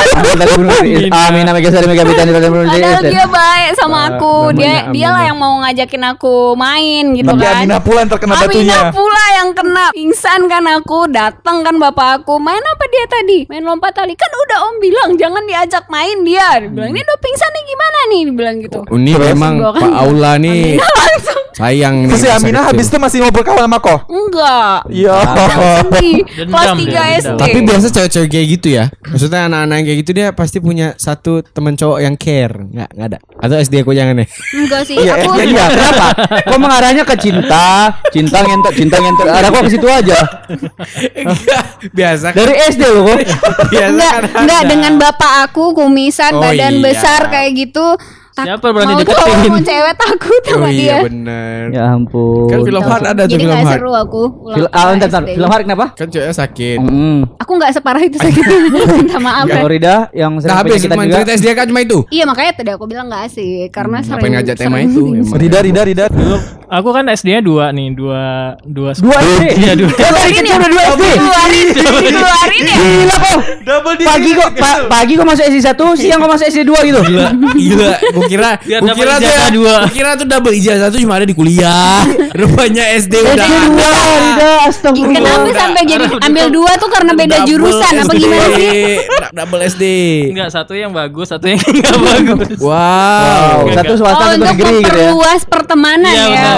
Amina Megasari Megabiti.
Padahal dia baik sama
Ah,
aku. Dia
namanya
dialah
Aminah.
yang mau ngajakin aku main gitu
Tapi
kan.
Aminah pula yang terkena
Aminah
batunya.
pula yang kena. Pingsan kan aku. Datang kan bapak aku. Main apa dia tadi? Main lompat tali. Kan udah om bilang jangan diajak main dia. Dia bilang ini udah pingsan nih gimana nih? Dia bilang gitu.
Oh, ini memang
gua kan
Pak Aula nih
Langsung
sayang nih.
Terus si
masa
Aminah
kecil.
habis itu masih mau berkawan sama kau?
enggak.
Iya.
Sedih. Kelas
Dendam
tiga
dia,
S D.
dendam.
Tapi biasa cewek-cewek kayak gitu ya. Maksudnya anak-anak yang kayak gitu dia pasti punya satu teman cowok yang care. Enggak, enggak ada. Atau S D aku jangan deh.
Enggak sih.
Iya,
Aku
Ya, iya, kenapa? Kok mengarahnya ke cinta, cinta ngentot, cinta ngentot. Ada kok ke situ aja.
Biasa kan.
Dari S D loh kok.
Biasa
enggak
kan
enggak
ada.
dengan bapak aku kumisan
Oh,
badan
iya.
besar kayak gitu. Tak-
Siapa berani
mau
deketin?
cowok mau cewek takut
Oh
sama
iya
dia.
bener.
Ya ampun.
Kan film hard ada tuh
Jadi
film
nggak
hard.
seru aku. ulang
Fil- ah,
tahun
bentar, bentar.
S D.
Film hard kenapa?
Kan ceweknya sakit.
Mm.
Aku nggak separah itu sakitnya. Minta maaf ya.
Florida yang sering
Nah habis
penyakitan
main
juga.
cerita S D kan cuma itu.
Iya makanya tadi aku bilang nggak asik karena sering.
Ngapain ngajak tema
sering-
itu? Emang.
Rida, Rida, Rida.
Aku kan S D-nya dua nih, dua dua
Dua S D.
Iya, dua.
Ya, dari kecil udah dua S D.
Keluarin, keluarin ya.
Gila kok.
Double digit.
Pagi kok pa- pagi kok masuk S D satu, siang kok masuk S D dua gitu.
Gila, gila. Gua kira,
Biar
gua
dapat
kira tuh
ijazah
ya,
dua.
gua kira tuh double ijazah tuh cuma ada di kuliah. Rupanya S D udah
S D dua, Rida, astagfirullah.
Kenapa sampai jadi ambil dua tuh karena beda
Double
jurusan apa
S D.
gimana sih?
Double S D.
Enggak, satu yang bagus, satu yang enggak bagus.
Wow,
Wow.
Enggak,
satu swasta,
Oh
satu
untuk
negeri gitu ya.
memperluas pertemanan
Iya,
ya.
benar.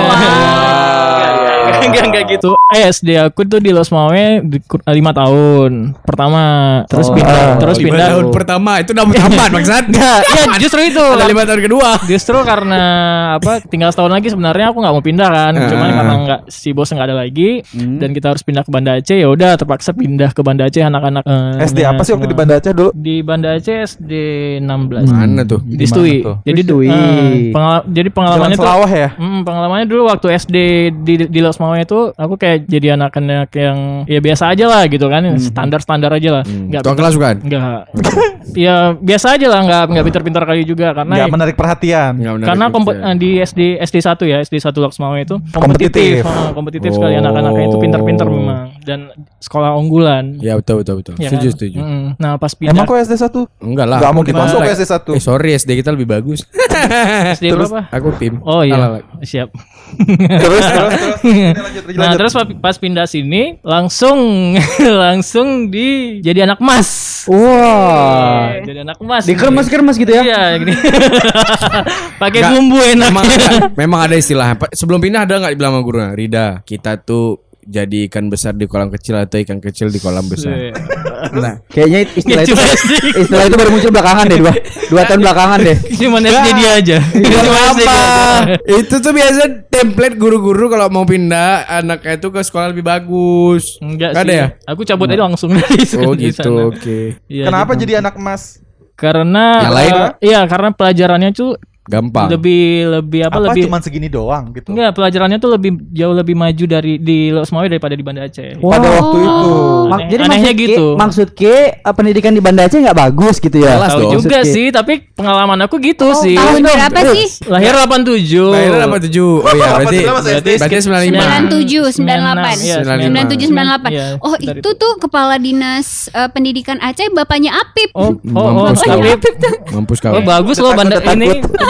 Wah.
Enggak, enggak gitu. Eh, S D aku tuh di Losmawe di kur- lima tahun. Pertama, terus
Oh,
pindah,
ah,
terus
Lima
pindah.
tahun pertama itu dapat aman maksud.
Enggak, iya justru itu.
Ada lima tahun kedua.
Justru karena apa? Tinggal setahun lagi sebenarnya aku nggak mau pindah kan. Cuman
Ah.
karena nggak si bos nggak ada lagi
Hmm.
dan kita harus pindah ke Banda Aceh, ya udah terpaksa pindah ke Banda Aceh anak-anak. eh,
S D apa sih waktu di Banda Aceh dulu?
Di Banda Aceh S D enam belas.
Mana tuh?
Di Stui.
Mana tuh?
Jadi
Di Stui.
eh, pengala- jadi
Jalan
pengalamannya tuh
Selawah ya?
Hmm, pengalamannya dulu waktu S D di di Losmawe itu aku kayak jadi anak-anak yang ya biasa aja lah gitu kan, standar-standar aja lah. Nggak
Tua kelas bukan?
Enggak. Ya biasa aja lah, nggak nggak pintar-pintar kali juga karena
Nggak menarik perhatian.
Nggak menarik
karena kompe-
perhatian.
eh, di S D S D satu ya, S D satu Losmawe itu
Kompetitif.
kompetitif, eh, kompetitif sekali anak-anaknya itu pintar-pintar memang dan sekolah unggulan.
Ya betul betul betul.
Ya
Setuju
kan?
setuju.
Mm. Nah, pas pindah
Emang kok S D satu?
Enggak lah.
Nggak
aku
mungkin
di
masuk
Banda.
ke S D satu.
Eh sorry S D kita lebih bagus.
S D berapa?
Aku P I M.
Oh iya,
Salah.
siap.
Terus, terus, terus. Ini lanjut, lanjut,
Nah,
lanjut.
terus pas- pas pindah sini langsung langsung di jadi anak emas.
Wah.
Jadi anak emas.
Dikremes-kremes gitu ya.
Iya, gini. Pakai
Nggak,
bumbu enak.
Memang ada, memang ada istilah. Pa- Sebelum pindah ada nggak dibilang sama guru? Rida, kita tuh jadi ikan besar di kolam kecil atau ikan kecil di kolam besar. Nah,
Kayaknya istilah itu
Cuma S D.
istilah itu baru muncul belakangan deh, dua, dua tahun belakangan deh.
Cuman S D dia aja. Cuma S D dia
apa?
aja.
Itu tuh biasa template guru-guru kalau mau pindah anaknya itu ke sekolah lebih bagus.
Enggak
Nggak
sih.
ada ya?
Aku cabut aja langsung dari
Oh
di
gitu,
sana.
oke.
Iya,
Kenapa
gitu.
jadi anak emas?
Karena
Yang lain?
eh, iya, karena pelajarannya tuh
Gampang.
lebih lebih apa,
Apa
lebih
cuman segini doang gitu?
enggak, pelajarannya tuh lebih jauh lebih maju dari di Losmawe daripada di Banda Aceh.
Pada
Wow.
waktu itu.
Mak-
Aneh-
jadi
anehnya
maksud
gitu.
Ki, maksud Ki, eh, pendidikan di Banda Aceh nggak bagus gitu ya?
Jelas
Tahu
dong.
juga
Maksud Ki.
sih, tapi pengalaman aku gitu sih.
tahun
Tahun
dong.
berapa
Eh,
sih?
Lahir delapan puluh tujuh.
Lahirnya delapan puluh tujuh. Oh iya, berarti
Berapa masih S D?
berarti sembilan puluh lima.
sembilan tujuh, sembilan delapan.
Iya,
sembilan tujuh, sembilan delapan.
Iya,
Oh
dari
itu tuh kepala dinas eh, pendidikan Aceh bapaknya Apip.
Oh, oh, oh,
Mampus kau.
Apip.
Mampus kau.
Oh, bagus loh Banda
Takut,
ini
takut.
tetangga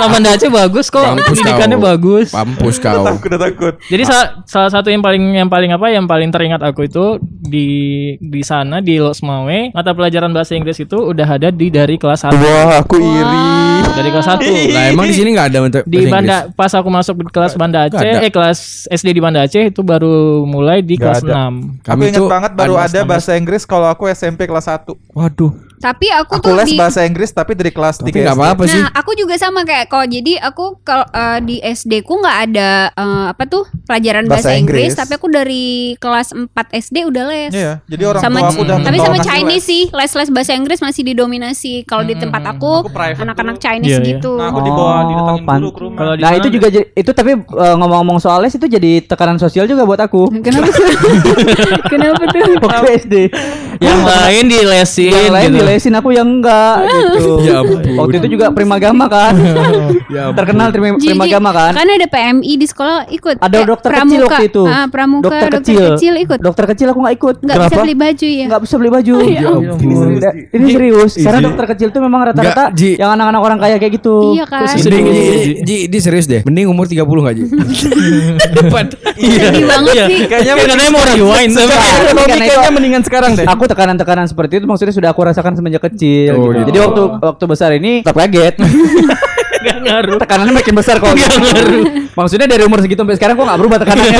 sekolah Banda Aceh bagus kok,
Mampus
pendidikannya
kau.
bagus.
Mampus kau.
Takut, udah takut.
Jadi salah, salah satu yang paling yang paling apa yang paling teringat aku itu di di sana di Losmawe mata pelajaran bahasa Inggris itu udah ada di dari kelas satu.
Wah, aku iri.
Dari kelas satu.
Lah emang di sini enggak ada mata
Di
bahasa
Banda
Inggris?
pas aku masuk di kelas Banda
Nggak
Aceh,
ada.
eh kelas S D di Banda Aceh itu baru mulai di
Nggak
kelas
ada.
enam.
Aku ingat
tuh
banget baru
ada
ada bahasa Inggris kalau aku S M P kelas satu.
Waduh.
Tapi aku,
Aku
tuh
les
di
bahasa Inggris tapi dari kelas
Tapi
tiga
enggak apa-apa sih.
Nah, aku juga sama kayak kok. Jadi aku kalau eh, di S D ku nggak ada eh, apa tuh pelajaran bahasa,
Bahasa
Inggris,
Inggris.
tapi aku dari kelas empat S D udah les.
Iya, jadi orang
sama
tua aku udah
tapi
membawa
sama
kasih
Chinese
les.
sih, les-les bahasa Inggris masih didominasi. Kalau di tempat aku,
Aku private
anak-anak
dulu.
Chinese
Iya, iya.
gitu.
Nah, aku dibawa didatangin
pan-
dulu ke rumah.
Kalau di
Nah
sana
itu juga jadi- itu tapi uh, ngomong-ngomong soal les itu jadi tekanan sosial juga buat aku.
Kenapa tuh? Kenapa tuh?
Waktu S D.
yang lain dilesin
Yang lain
gitu.
dilesin aku yang enggak gitu.
Ya ampun.
Waktu itu juga Primagama kan.
Ya ampun.
Terkenal Prima-
Jadi,
Primagama kan.
Kan ada P M I di sekolah ikut.
Ada
Eh,
dokter kecil
pramuka.
waktu itu.
Ah, pramuka,
dokter,
dokter
kecil.
kecil ikut.
Dokter kecil aku nggak ikut.
Nggak bisa beli baju ya.
Nggak bisa beli baju.
Ya
ampun. Ini serius. Karena
Ji.
dokter kecil tuh memang rata-rata
Nggak, Ji.
yang anak-anak orang kaya kayak gitu.
Iya kan.
Mending Ji, Ji, Ji, Ji, serius deh. Mending umur tiga puluh enggak, Ji? Depan.
Sedih banget
Iya.
sih.
Kayaknya
Katanya mau rewind tapi
Karena itu-
kayaknya mendingan sekarang deh.
Aku tekanan-tekanan seperti itu maksudnya sudah aku rasakan semenjak kecil.
Oh,
gitu.
gitu.
Jadi waktu waktu besar ini tetap kaget.
nggak ngaruh.
Tekanannya makin besar kok. Maksudnya dari umur segitu sampai sekarang kok nggak berubah tekanannya.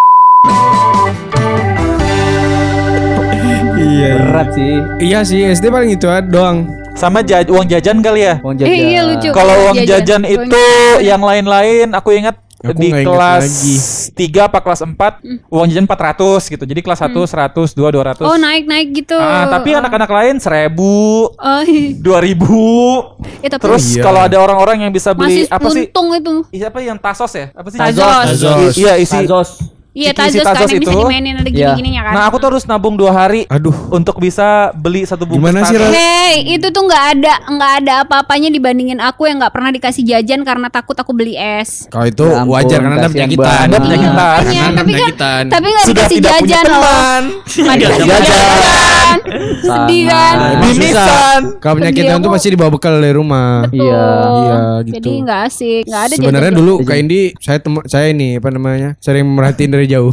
Iya.
Berat sih.
Iya sih, S D paling itu doang.
Sama jaj- uang jajan kali ya.
Uang
Eh, iya lucu.
Kalau uang
Jajan.
jajan
Uang
itu
jajan.
yang lain-lain aku ingat
Aku
di
nggak ingat
kelas
lagi.
tiga apa kelas empat uang jajan empat ratus gitu. Jadi kelas satu seratus, dua dua ratus.
Oh naik-naik gitu.
Ah, tapi
Oh.
anak-anak lain seribu,
Oh, iya.
dua ribu.
Eh, tapi
Terus
Iya.
kalau ada orang-orang yang bisa beli
masih
apa sih?
untung itu.
Iya apa yang tasos ya? Apa sih?
Tazos.
Tazos.
Iya isi.
Tazos.
Iya
Isi
Tazos kan
Tazos
yang bisa
itu.
dimainin ada
Iya.
gini-gininya kan.
Nah aku tuh harus nabung dua hari
Aduh.
untuk bisa beli satu bungkus
Gimana sih,
Tazos.
Ra?
Hey, itu tuh nggak ada nggak ada apa-apanya dibandingin aku yang nggak pernah dikasih jajan karena takut aku beli es.
Kalau itu
Ya ampun,
wajar karena anda
kasihan
penyakitan.
banget.
Anda penyakitan.
Makanya,
Karena anda
tapi kan
penyakitan.
tapi nggak
Sudah
dikasih
tidak punya
jajan loh.
teman.
Nggak dikasih jajan. Sedih kan?
Emang susah.
Mimisan.
Kalau penyakitan
Sedih
tuh
aku.
pasti dibawa bekal dari rumah.
Betul.
Iya.
Iya, gitu.
Jadi nggak asik, nggak ada
Sebenarnya
jajan.
dulu Kak Indi, saya temu, saya ini apa namanya, sering merhatiin dari jauh.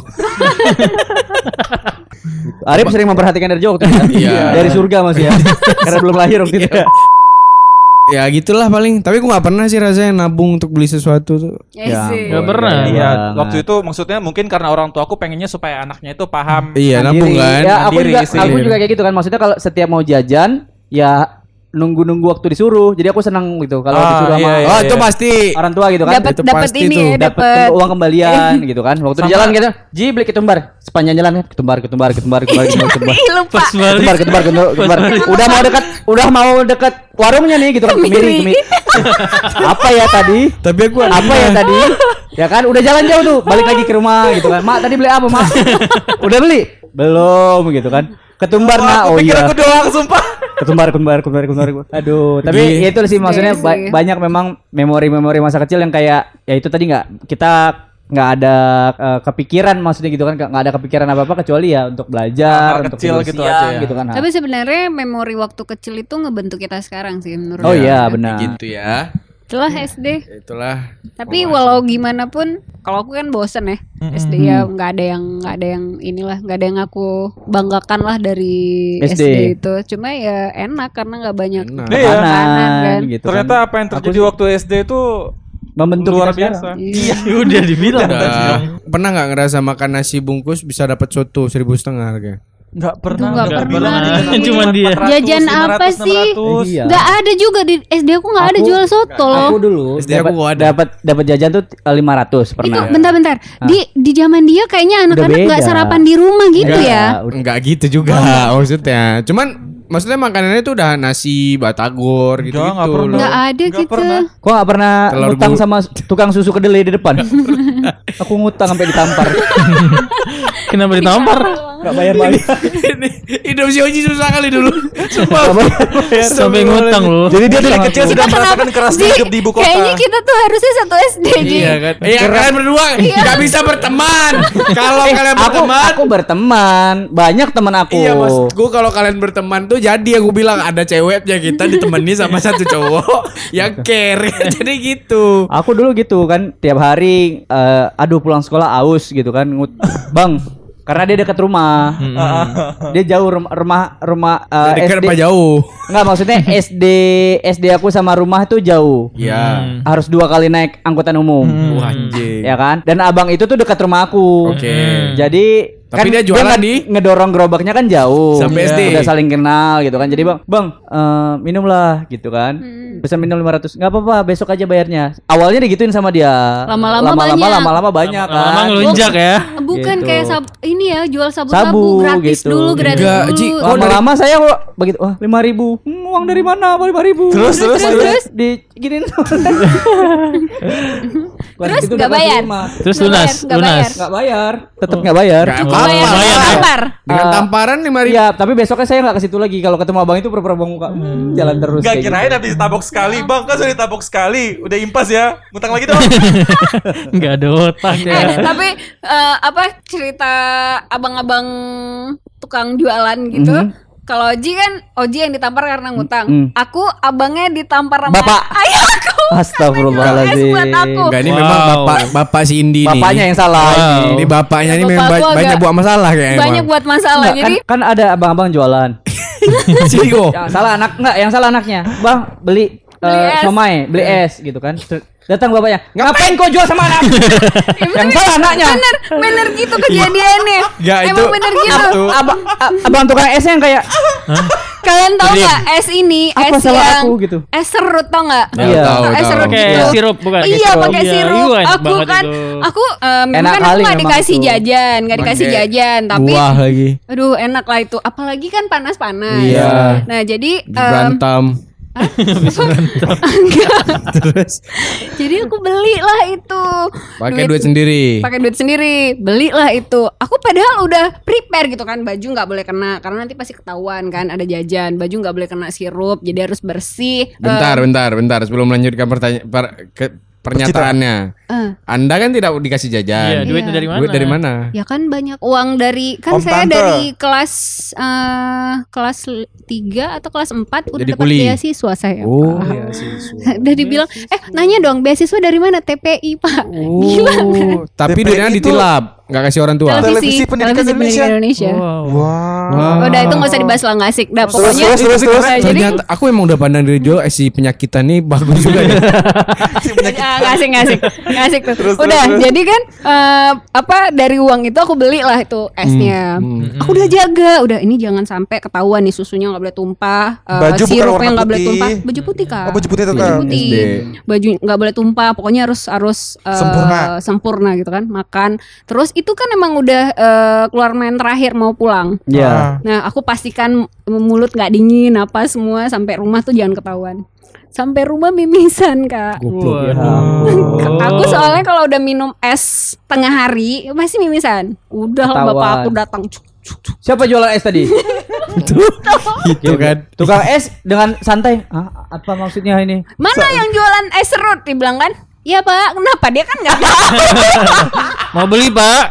Arif sering memperhatikan dari jauh waktu itu.
Iya.
Dari surga masih ya. Karena belum lahir waktu itu. ya.
Ya gitulah paling. Tapi aku nggak pernah sih rasanya nabung untuk beli sesuatu tuh.
Ya,
Ya
sih.
Nggak pernah.
Iya,
Banget.
waktu itu maksudnya mungkin karena orang tua aku pengennya supaya anaknya itu paham.
Iya, nabung
Mandiri.
kan.
Ya aku
Mandiri
juga
sih.
aku juga kayak gitu kan. Maksudnya kalau setiap mau jajan ya nunggu-nunggu waktu disuruh. Jadi aku senang gitu kalau
Ah,
disuruh sama
iya, iya.
Oh, itu pasti.
orang tua gitu kan.
Dapat
Itu
dapat
pasti
ini
tuh.
ya,
dapat
dapat
uang kembalian gitu kan. Waktu di
Sama-
jalan gitu, Ji beli ketumbar. Sepanjang jalan kan ketumbar, ketumbar, ketumbar, ketumbar, ketumbar, ketumbar.
Ih, lupa.
Pas balik.
Ketumbar, ketumbar, ketumbar, ketumbar. Udah mau dekat, udah mau dekat warungnya nih gitu kan. Kemiri, kemiri. Apa ya tadi?
Tapi aku
Apa ya tadi? Ya kan udah jalan jauh tuh, balik lagi ke rumah gitu kan. Mak tadi beli apa, Mak? Udah beli? Belum gitu kan. Ketumbar nah,
Aku
oh
pikir
iya.
aku doang sumpah.
Ketumbar, ketumbar, ketumbar, ketumbar. Aduh, tapi
Iya.
ya itu sih maksudnya
Iya
ba-
sih.
banyak memang memori-memori masa kecil yang kayak ya itu tadi nggak kita nggak ada eh, kepikiran maksudnya gitu kan nggak ada kepikiran apa apa kecuali ya untuk belajar
Hal-hal
untuk
kecil
tidur
gitu
siang,
aja ya.
gitu kan.
Tapi sebenarnya memori waktu kecil itu ngebentuk kita sekarang sih menurut
Oh
aku.
iya benar.
gitu ya.
Itulah S D.
Itulah.
Tapi walau gimana pun, kalau aku kan bosen ya S D ya, nggak ada yang nggak ada yang inilah, nggak ada yang aku banggakan lah dari
S
S
D.
D, itu. Cuma ya enak karena nggak banyak
Enak.
Iya.
makanan kan.
gitu
Ternyata
kan.
apa yang terjadi
Aku-
waktu S D itu
membentuk
luar
kita
biasa.
sekarang.
Iya.
Udah dibilang.
Udah. Pernah nggak ngerasa makan nasi bungkus bisa dapat soto seribu setengah harga?
Nggak
Itu nggak
Nggak
pernah.
pernah. Cuman dia.
Jajan apa sih?
Iya.
Nggak ada juga di S D aku nggak ada
Aku-
jual soto loh.
Aku dulu
S D aku
dapat
gua ada.
dapat dapat jajan tuh lima ratus
Itu
pernah.
bentar-bentar. Di di zaman dia kayaknya anak-anak nggak
beda.
sarapan di rumah gitu
Enggak,
ya.
udah.
Enggak gitu juga maksudnya. Cuman maksudnya makanannya tuh udah nasi batagor gitu gitu.
nggak pernah.
Nggak ada
Nggak
gitu.
pernah.
Kok gak pernah
Telur
ngutang
gulung.
sama tukang susu kedelai di depan? Aku ngutang sampai ditampar.
Kenapa ditampar?
Enggak bayar pagi.
Ini hidup si Oji susah kali dulu. Sumpah.
Sampai ngutang lu.
Jadi dia dari kecil sudah
Kita
merasakan
kenapa-
kerasnya
Ji,
hidup di ibu kota.
Kayaknya kita tuh harusnya satu S D Ji.
Iya kan. Iya kalian berdua nggak bisa berteman. Kalau kalian
Aku
berteman,
aku berteman, banyak teman aku.
iya maksudku kalau kalian berteman tuh jadi aku bilang ada ceweknya kita ditemani sama satu cowok yang care. Jadi gitu.
Aku dulu gitu kan, tiap hari eh, aduh pulang sekolah aus gitu kan. Ngut- Bang, karena dia dekat rumah. Dia jauh rum- rumah rumah eh,
Dekat
S D.
apa jauh?
Enggak, maksudnya S D S D aku sama rumah tuh jauh.
Iya.
Harus dua kali naik angkutan umum.
Wah anjing.
Ya kan? Dan abang itu tuh dekat rumah aku.
Oke.
Jadi
Tapi dia jualan
nge-
di-
ngedorong gerobaknya kan jauh.
Sampai S D.
Udah saling kenal gitu kan. Jadi bang, bang eh, minumlah gitu kan. Pesan minum lima ratus. Nggak apa-apa, besok aja bayarnya. Awalnya digituin sama dia.
Lama-lama
lama-lama,
banyak.
lama-lama banyak
Lama
kan.
ngelunjak ya.
Bukan
Gitu.
kayak sab ini ya jual
Sabu,
sabu-sabu gratis
gitu.
dulu gratis
Enggak,
dulu.
Ji. Oh,
Lama-lama saya kok begitu, wah lima ribu. Hmm, uang dari mana? Lima ribu.
Terus, terus,
terus.
Di giniin.
Terus nggak bayar?
Terus
Nggak
lunas,
bayar, nggak
lunas.
bayar.
Nggak bayar. Tetap nggak bayar.
Nggak
Oh,
apa-apa.
Bayar,
lumayan ya.
tampar.
Dengan
Eh,
tamparan lima ribu.
Iya, tapi besoknya saya nggak ke situ lagi. Kalau ketemu abang itu pura-pura buang muka. Hmm, jalan terus.
Enggak
kayak
kirain
gitu.
habis ditabok sekali. Bang, kan sudah ditabok sekali. Udah impas ya. Ngutang lagi dong.
Enggak ada otak
Eh,
ya.
tapi eh, apa cerita abang-abang tukang jualan gitu.
Mhm.
Kalau Oji kan Oji yang ditampar karena ngutang.
Mhm.
Aku abangnya ditampar sama
Bapak.
ayah aku.
Astagfirullahaladzim.
Karena buat aku.
Enggak, ini
Wow.
memang bapak bapak si Indi nih.
Bapaknya yang salah.
Wow.
ini.
Ini bapaknya ini
Bapak
memang
aku
ba-
agak-
banyak buat masalah kayaknya.
Banyak buat masalah.
Nggak,
Jadi
kan, kan ada abang-abang jualan.
Sini kok.
Yang salah anak enggak, yang salah anaknya. Bang, beli,
Beli
eh,
es.
somai, beli es gitu kan. Datang bapaknya. Ngapain kau jual sama anak? yang salah anaknya.
bener bener gitu kejadiannya.
Nggak,
Emang
itu-
bener gitu.
itu-
Abang, a- abang tukang esnya yang kayak
Kalian tahu
Jadi-
nggak es ini
Apa
es
salah
yang
aku gitu?
es serut tau nggak?
Iya.
Tahu,
Es
tahu.
serut
Pakai
gitu.
sirup bukan?
Iya pakai
Iya,
sirup.
iya, enak
Aku
banget
kan,
itu.
aku em,
Enak
kan aku
kali
nggak
memang
dikasih
itu.
jajan, nggak dikasih
Pakai
jajan, tapi
Buah lagi.
aduh enak lah itu. Apalagi kan panas-panas.
Iya.
Nah jadi em,
Berantem. Terus
jadi aku beli lah itu.
pakai duit sendiri.
Pakai duit sendiri, belilah itu. Aku padahal udah prepare gitu kan, baju nggak boleh kena karena nanti pasti ketahuan kan ada jajan. Baju nggak boleh kena sirup, jadi harus bersih.
Bentar,
Em,
bentar, bentar. Sebelum melanjutkan pertanyaan ke pernyataannya.
eh,
Anda kan tidak dikasih
Iya,
jajan.
duitnya dari mana?
Duit dari mana?
ya kan banyak uang dari kan
Om
saya
tante.
dari kelas eh, kelas tiga atau kelas empat udah
Jadi
dapat
kuli.
beasiswa saya.
Oh,
Pak.
iya siswa.
Udah dibilang, eh nanya dong beasiswa dari mana? T P I Pak. Gila kan?
Oh, tapi
T P I
duitnya
itu-
ditilap, nggak kasih orang tua.
Televisi Pendidikan Indonesia.
Indonesia.
Wow.
Wah.
Udah itu nggak usah dibahas lah, nggak asik. Dah
Terus,
pokoknya.
terus, terus, terus.
Nah, jadi
Ternyata aku emang udah pandang dari jauh eh, si penyakitan nih bagus juga ya.
Ah, nggak asik nggak asik nggak asik tuh.
Terus,
Udah
terus, terus.
jadi kan eh, apa dari uang itu aku beli lah itu esnya.
Hmm.
Aku udah jaga, udah ini jangan sampai ketahuan nih susunya nggak boleh tumpah, eh,
Baju bukan
sirupnya
warna
nggak boleh
putih.
tumpah, baju putih kak.
Oh, baju putih itu
Baju
kan.
putih.
S D.
Baju nggak boleh tumpah, pokoknya harus harus eh,
Sempurna.
sempurna gitu kan, makan. Terus itu kan emang udah eh, keluar main terakhir mau pulang.
Iya.
Nah aku pastikan mulut nggak dingin apa semua sampai rumah tuh jangan ketahuan. Sampai rumah mimisan kak.
Goblok.
Ya
Waduh.
ampun.
Aku soalnya kalau udah minum es tengah hari pasti mimisan. Udah lah, bapak
Ketahuan.
aku datang. Cuk, cuk, cuk.
Siapa jualan es tadi?
Itu kan.
Tukang es dengan santai. Ah, apa maksudnya ini?
Mana yang jualan es serut? Dibilang kan? Iya pak, kenapa dia kan nggak tahu.
Mau beli, Pak?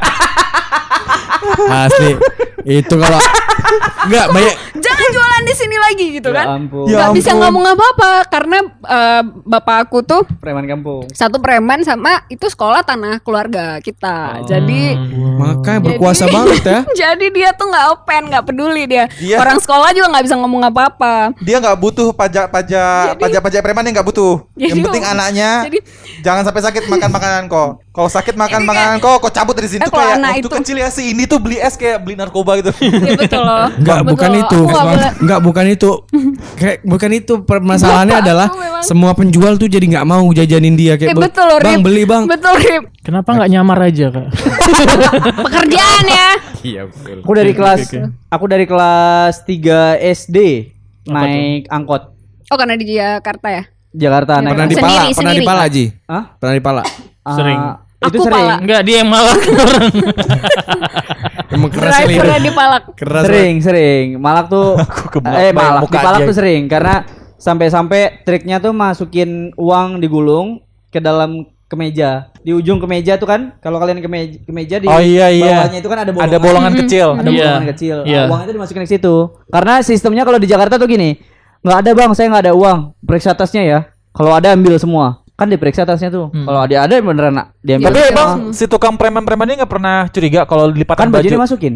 Asli. Itu kalau enggak banyak
Jangan jualan di sini lagi gitu
Ya
kan?
ampun.
Ya
Nggak bisa
ampun.
ngomong apa-apa karena eh, bapak aku tuh
Preman kampung.
satu preman sama itu sekolah tanah keluarga kita.
Oh.
Jadi
makanya berkuasa
Jadi-
banget ya.
jadi dia tuh nggak open, nggak peduli dia.
Iya.
Orang sekolah juga nggak bisa ngomong apa-apa.
Dia nggak butuh pajak-pajak
Jadi-
pajak-pajak preman yang nggak butuh.
Jadi
Yang penting
mau-
anaknya
jadi-
jangan sampai sakit makan makanan kok. Kalau sakit makan
Ini
makanan kok, kok cabut dari sini
Eh,
tuh
kalau
kayak
anak
waktu
itu-
kecil ya si ini tuh beli es kayak beli narkoba gitu.
Ya betul loh.
Enggak,
Betul.
bukan itu.
Aku nggak boleh-
Enggak, bukan itu. Kayak bukan itu permasalahannya
Bapak
adalah
aku memang-
semua penjual tuh jadi nggak mau jajanin dia kayak
Eh,
"Bang,
betul loh,
Bang,
Rip.
beli, Bang."
Betul Rip.
Kenapa nggak nyamar aja, Kak?
Pekerjaan ya.
Iya, betul.
Aku dari
Oke,
kelas
oke, oke.
aku dari kelas tiga S D naik angkot
Oh karena di Jakarta ya.
Jakarta naik
Pernah di
angkot.
Pala,
Sendiri,
pernah di
sendiri.
Pala, Ji?
Hah?
Pernah di Pala.
Ah,
Sering.
itu
Aku
sering.
pala.
Enggak, dia yang malah orang.
Emang keras kali
Drivernya
hidup.
dipalak.
Keras.
Sering, sering. Malak tuh
keblak
eh
banget
malak,
muka
dipalak
dia.
tuh sering karena sampai-sampai triknya tuh masukin uang digulung ke dalam kemeja. Di ujung kemeja tuh kan, kalau kalian ke meja, kemeja di
Oh iya iya.
bawahnya itu kan ada bolongan.
Ada bolongan kecil.
Ada
Iya.
bolongan kecil.
Iya.
Nah, uang itu dimasukin ke situ. Karena sistemnya kalau di Jakarta tuh gini, nggak ada bang, saya nggak ada uang. Periksa tasnya ya. Kalau ada ambil semua. Kan diperiksa tasnya tuh.
Hmm.
Kalau ada ada beneran nak diambil.
Tapi
Iya,
emang
iya.
si tukang preman-preman ini nggak pernah curiga kalau
Kan
dilipatan
bajunya
baju.
masukin.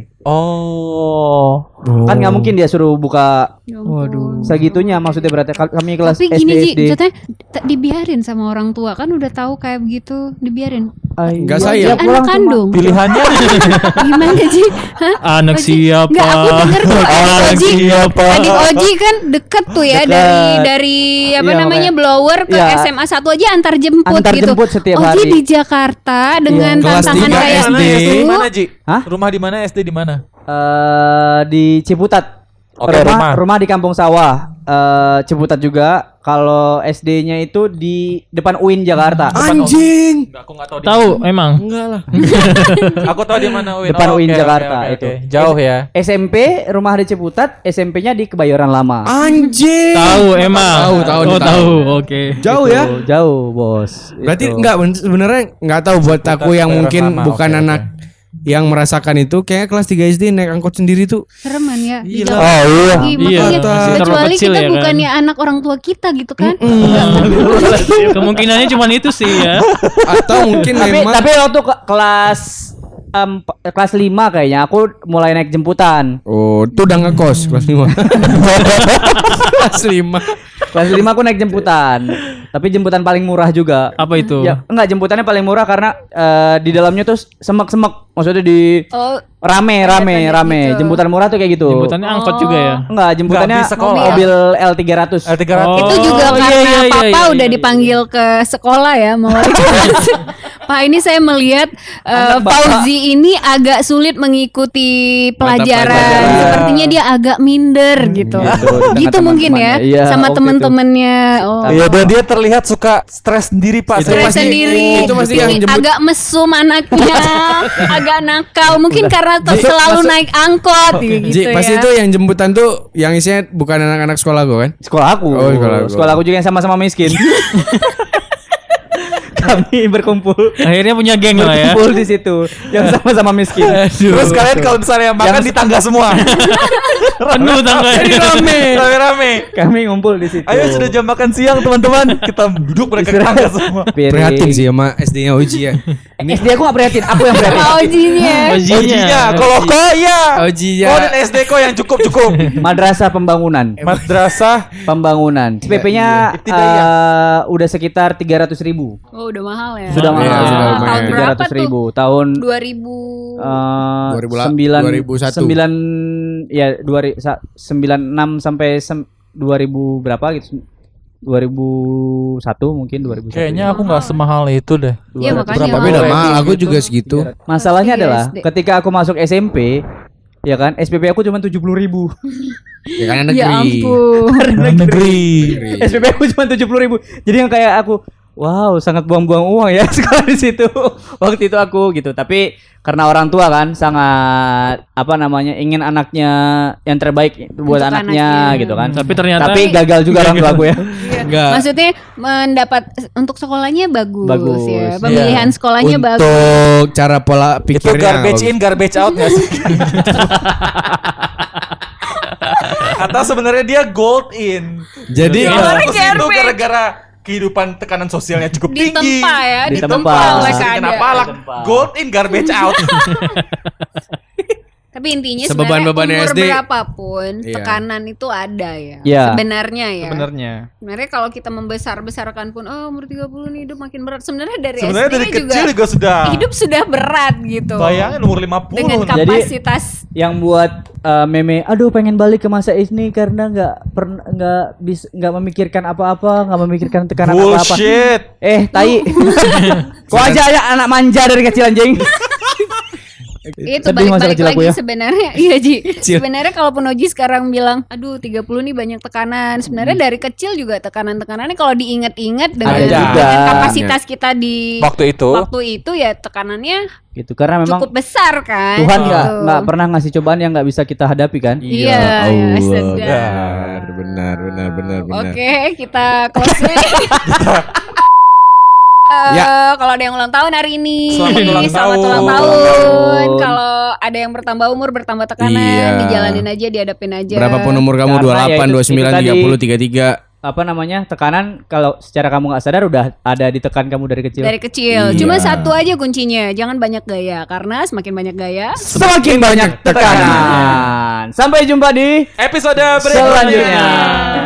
Oh.
Kan nggak mungkin dia suruh buka
Ya ampun.
segitunya maksudnya berarti Kal- kami kelas
Tapi
S D
gini Ji,
S D.
jatuhnya t- dibiarin sama orang tua kan udah tahu kayak begitu, dibiarin.
Ah,
Nggak
iya,
sayang.
dia
Anak
pulang cuma-
kandung.
Pilihannya
Gimana Ji? Hah?
Anak
Oji?
siapa?
Nggak, aku denger tuh adik
Anak
Oji.
siapa?
Adik Oji kan deket tuh ya
Deket.
dari dari apa
Iya,
namanya
makanya.
blower ke
Iya.
S M A satu aja antar jemput
Antar
gitu.
jemput setiap
Oji
hari.
di Jakarta dengan
Kelas
tantangan
tiga
kayak
S D.
gitu.
di mana, Ji?
Hah?
Rumah di mana? S D di mana?
Eh, di Ciputat.
Oke,
rumah,
rumah.
rumah di Kampung Sawah. Eh, Ciputat juga. Kalau S D-nya itu di depan U I N Jakarta.
Anjing.
Enggak, aku enggak tahu di
Tahu emang.
Enggak lah.
mana. Aku tahu di mana Win.
Depan U I N
oke,
Jakarta
oke, oke,
itu.
oke. Jauh ya.
S M P rumah di Ciputat, S M P-nya di Kebayoran Lama.
Anjing.
Tahu emang.
Tahu, tahu,
Oh,
tahu.
tahu. Oke.
Jauh ya.
Itu, jauh, Bos.
Berarti
Itu.
enggak ben- sebenarnya enggak tahu buat aku yang
Daerah
mungkin
lama,
bukan
oke,
anak yang merasakan itu kayak kelas tiga S D naik angkot sendiri tuh.
Sereman ya. di
Gila.
Jakarta.
Oh iya.
Ih,
Iya,
makanya
masih terlalu
kecuali
kecil
kita
ya kan?
bukannya anak orang tua kita gitu kan.
Kemungkinannya cuma itu sih ya.
Atau mungkin
Tapi
memang
tapi waktu ke kelas em, pe- kelas lima kayaknya aku mulai naik jemputan.
oh, itu udah ngekos kelas lima. Kelas lima.
Kelas lima aku naik jemputan. Tapi jemputan paling murah juga.
Apa itu?
Ya, enggak jemputannya paling murah karena eh, di dalamnya tuh semek-semek. Maksudnya di
Oh,
rame rame
Kayak
rame.
gitu.
Jemputan murah tuh kayak gitu.
Jemputannya angkot juga ya.
Enggak, jemputannya
Nggak di sekolah.
mobil L tiga ratus.
L tiga ratus.
Oh.
itu juga
iya,
karena
iya, iya,
papa
iya,
udah
iya.
dipanggil ke sekolah ya mau Pak, ini saya melihat eh,
Anak bapak.
Fauzi ini agak sulit mengikuti pelajaran.
pelajaran.
Sepertinya dia agak minder gitu.
gitu, dengan
Gitu mungkin ya
teman-temannya. Iya,
sama
waktu itu.
temen-temennya. Oh.
Iya, dan dia terlihat suka stres sendiri, Pak.
Itu
Saya-
Stres
pasti-
sendiri.
itu pasti yang
Ini
jemput-
agak mesum anaknya, agak nakal. Mungkin karena tuh
Ji,
selalu
maksud-
naik angkot gitu
Ji,
ya.
pasti itu yang jemputan tuh yang isinya bukan anak-anak sekolah gue kan?
Sekolah aku.
Oh, sekolah aku.
Sekolah aku juga yang sama-sama miskin. Kami berkumpul.
Akhirnya punya geng lah ya.
Berkumpul di situ yang sama-sama miskin.
Terus kalian kalau misalnya makan
Yang-
di tangga semua.
Penuh tangga.
Jadi rame. Rame-rame.
Kami ngumpul di situ.
Ayo sudah jam makan siang, teman-teman. Kita duduk mereka ke tangga semua.
Piring.
Prihatin sih sama S D-nya Oji ya.
S D aku gak prihatin, aku yang prihatin.
Sama Ojinya.
Ojinya, kalau kok iya.
Ojinya.
Oh, dan S D kok yang cukup-cukup.
Madrasah pembangunan.
Madrasah.
Pembangunan. P P-nya
Ibtidaiyah.
eh, udah sekitar tiga ratus ribu.
Oh, udah mahal ya.
Sudah
Iya,
mahal.
sudah lumayan.
Tahun
tiga
berapa
ratus
tuh?
ribu. Tahun
dua ribu
eh,
dua ribu la-
sembilan
dua ribu satu.
sembilan ya dua ri- sa- sembilan enam sampai sem- dua ribu berapa gitu. dua ribu satu mungkin dua ribu satu.
Kayaknya aku nggak semahal itu deh.
Iya, makanya
Berapa
mahal.
beda
Rating
mah? Aku
gitu.
juga segitu.
Masalahnya
Iya,
adalah
S D.
ketika aku masuk S M P, ya kan, S P P aku cuma tujuh puluh ribu.
Ya kan negeri.
Ya ampun.
Negeri.
S P P aku cuma tujuh puluh ribu. Jadi yang kayak aku, wow, sangat buang-buang uang ya sekolah di situ. Waktu itu aku gitu. Tapi karena orang tua kan sangat apa namanya ingin anaknya yang terbaik buat
Untuk
anaknya,
anaknya.
gitu kan.
Tapi ternyata
Tapi gagal juga orang tua aku ya.
Enggak.
Maksudnya mendapat untuk sekolahnya bagus,
Bagus,
ya.
iya.
Pemilihan sekolahnya bagus.
Untuk cara pola
Itu
pikirnya.
garbage
bagus.
in, garbage out nggak sih? Atau sebenarnya dia gold in.
Jadi
Dia
Orang
fokus itu
garbage.
gara-gara kehidupan tekanan sosialnya cukup tinggi.
Ditempa ya,
Ditempa.
ditempa oleh
Sering kena
keadaan.
palak.
Ditempa.
Gold in, garbage out.
Tapi intinya
Sebeban-beban
sebenarnya umur
S D.
berapapun
Iya.
tekanan itu ada ya.
Iya.
Sebenarnya ya.
sebenarnya.
Sebenarnya kalau kita membesar-besarkan pun oh umur tiga puluh nih hidup makin berat. Sebenarnya dari
Sebenarnya
S D
dari
juga
kecil juga sudah.
hidup sudah berat gitu.
Bayangin umur lima puluh.
Dengan
Jadi-
kapasitas
Yang buat eh, meme, aduh pengen balik ke masa ini karena nggak pernah nggak bis nggak memikirkan apa-apa, nggak memikirkan tekanan apa-apa.
Bullshit.
Eh, tai. Kok aja ya anak manja dari kecil anjing.
Itu
Sedih masa
balik-balik
kecil aku
lagi
ya.
sebenarnya. Iya Ji.
Kecil.
Sebenarnya kalaupun Oji sekarang bilang, aduh tiga puluh nih banyak tekanan. Sebenarnya
Hmm.
dari kecil juga tekanan-tekanannya kalau diingat-ingat dengan,
Ada juga.
dengan kapasitas kita di
Waktu itu
waktu itu ya tekanannya
Gitu karena memang
cukup besar kan.
Tuhan nggak
Gitu.
nggak pernah ngasih cobaan yang nggak bisa kita hadapi kan.
Iya, ya,
Allah.
sedap.
Benar, benar, benar, benar, benar.
Oke, kita closing. Eh,
Ya.
Kalau ada yang ulang tahun hari ini,
Selamat ulang
selamat
tahun.
ulang
Selamat
tahun.
ulang tahun.
Kalau ada yang bertambah umur, bertambah tekanan,
Iya.
dijalanin aja, dihadapin aja.
Berapapun umur kamu
Karena
dua puluh delapan,
ya itu-
dua puluh sembilan,
itu tadi.
tiga puluh, tiga puluh tiga.
Apa namanya tekanan kalau secara kamu nggak sadar udah ada ditekan kamu dari kecil.
Dari kecil.
Iya.
Cuma satu aja kuncinya, jangan banyak gaya. Karena semakin banyak gaya,
Semakin banyak tekanan. Sampai jumpa di
episode
selanjutnya.
berikutnya.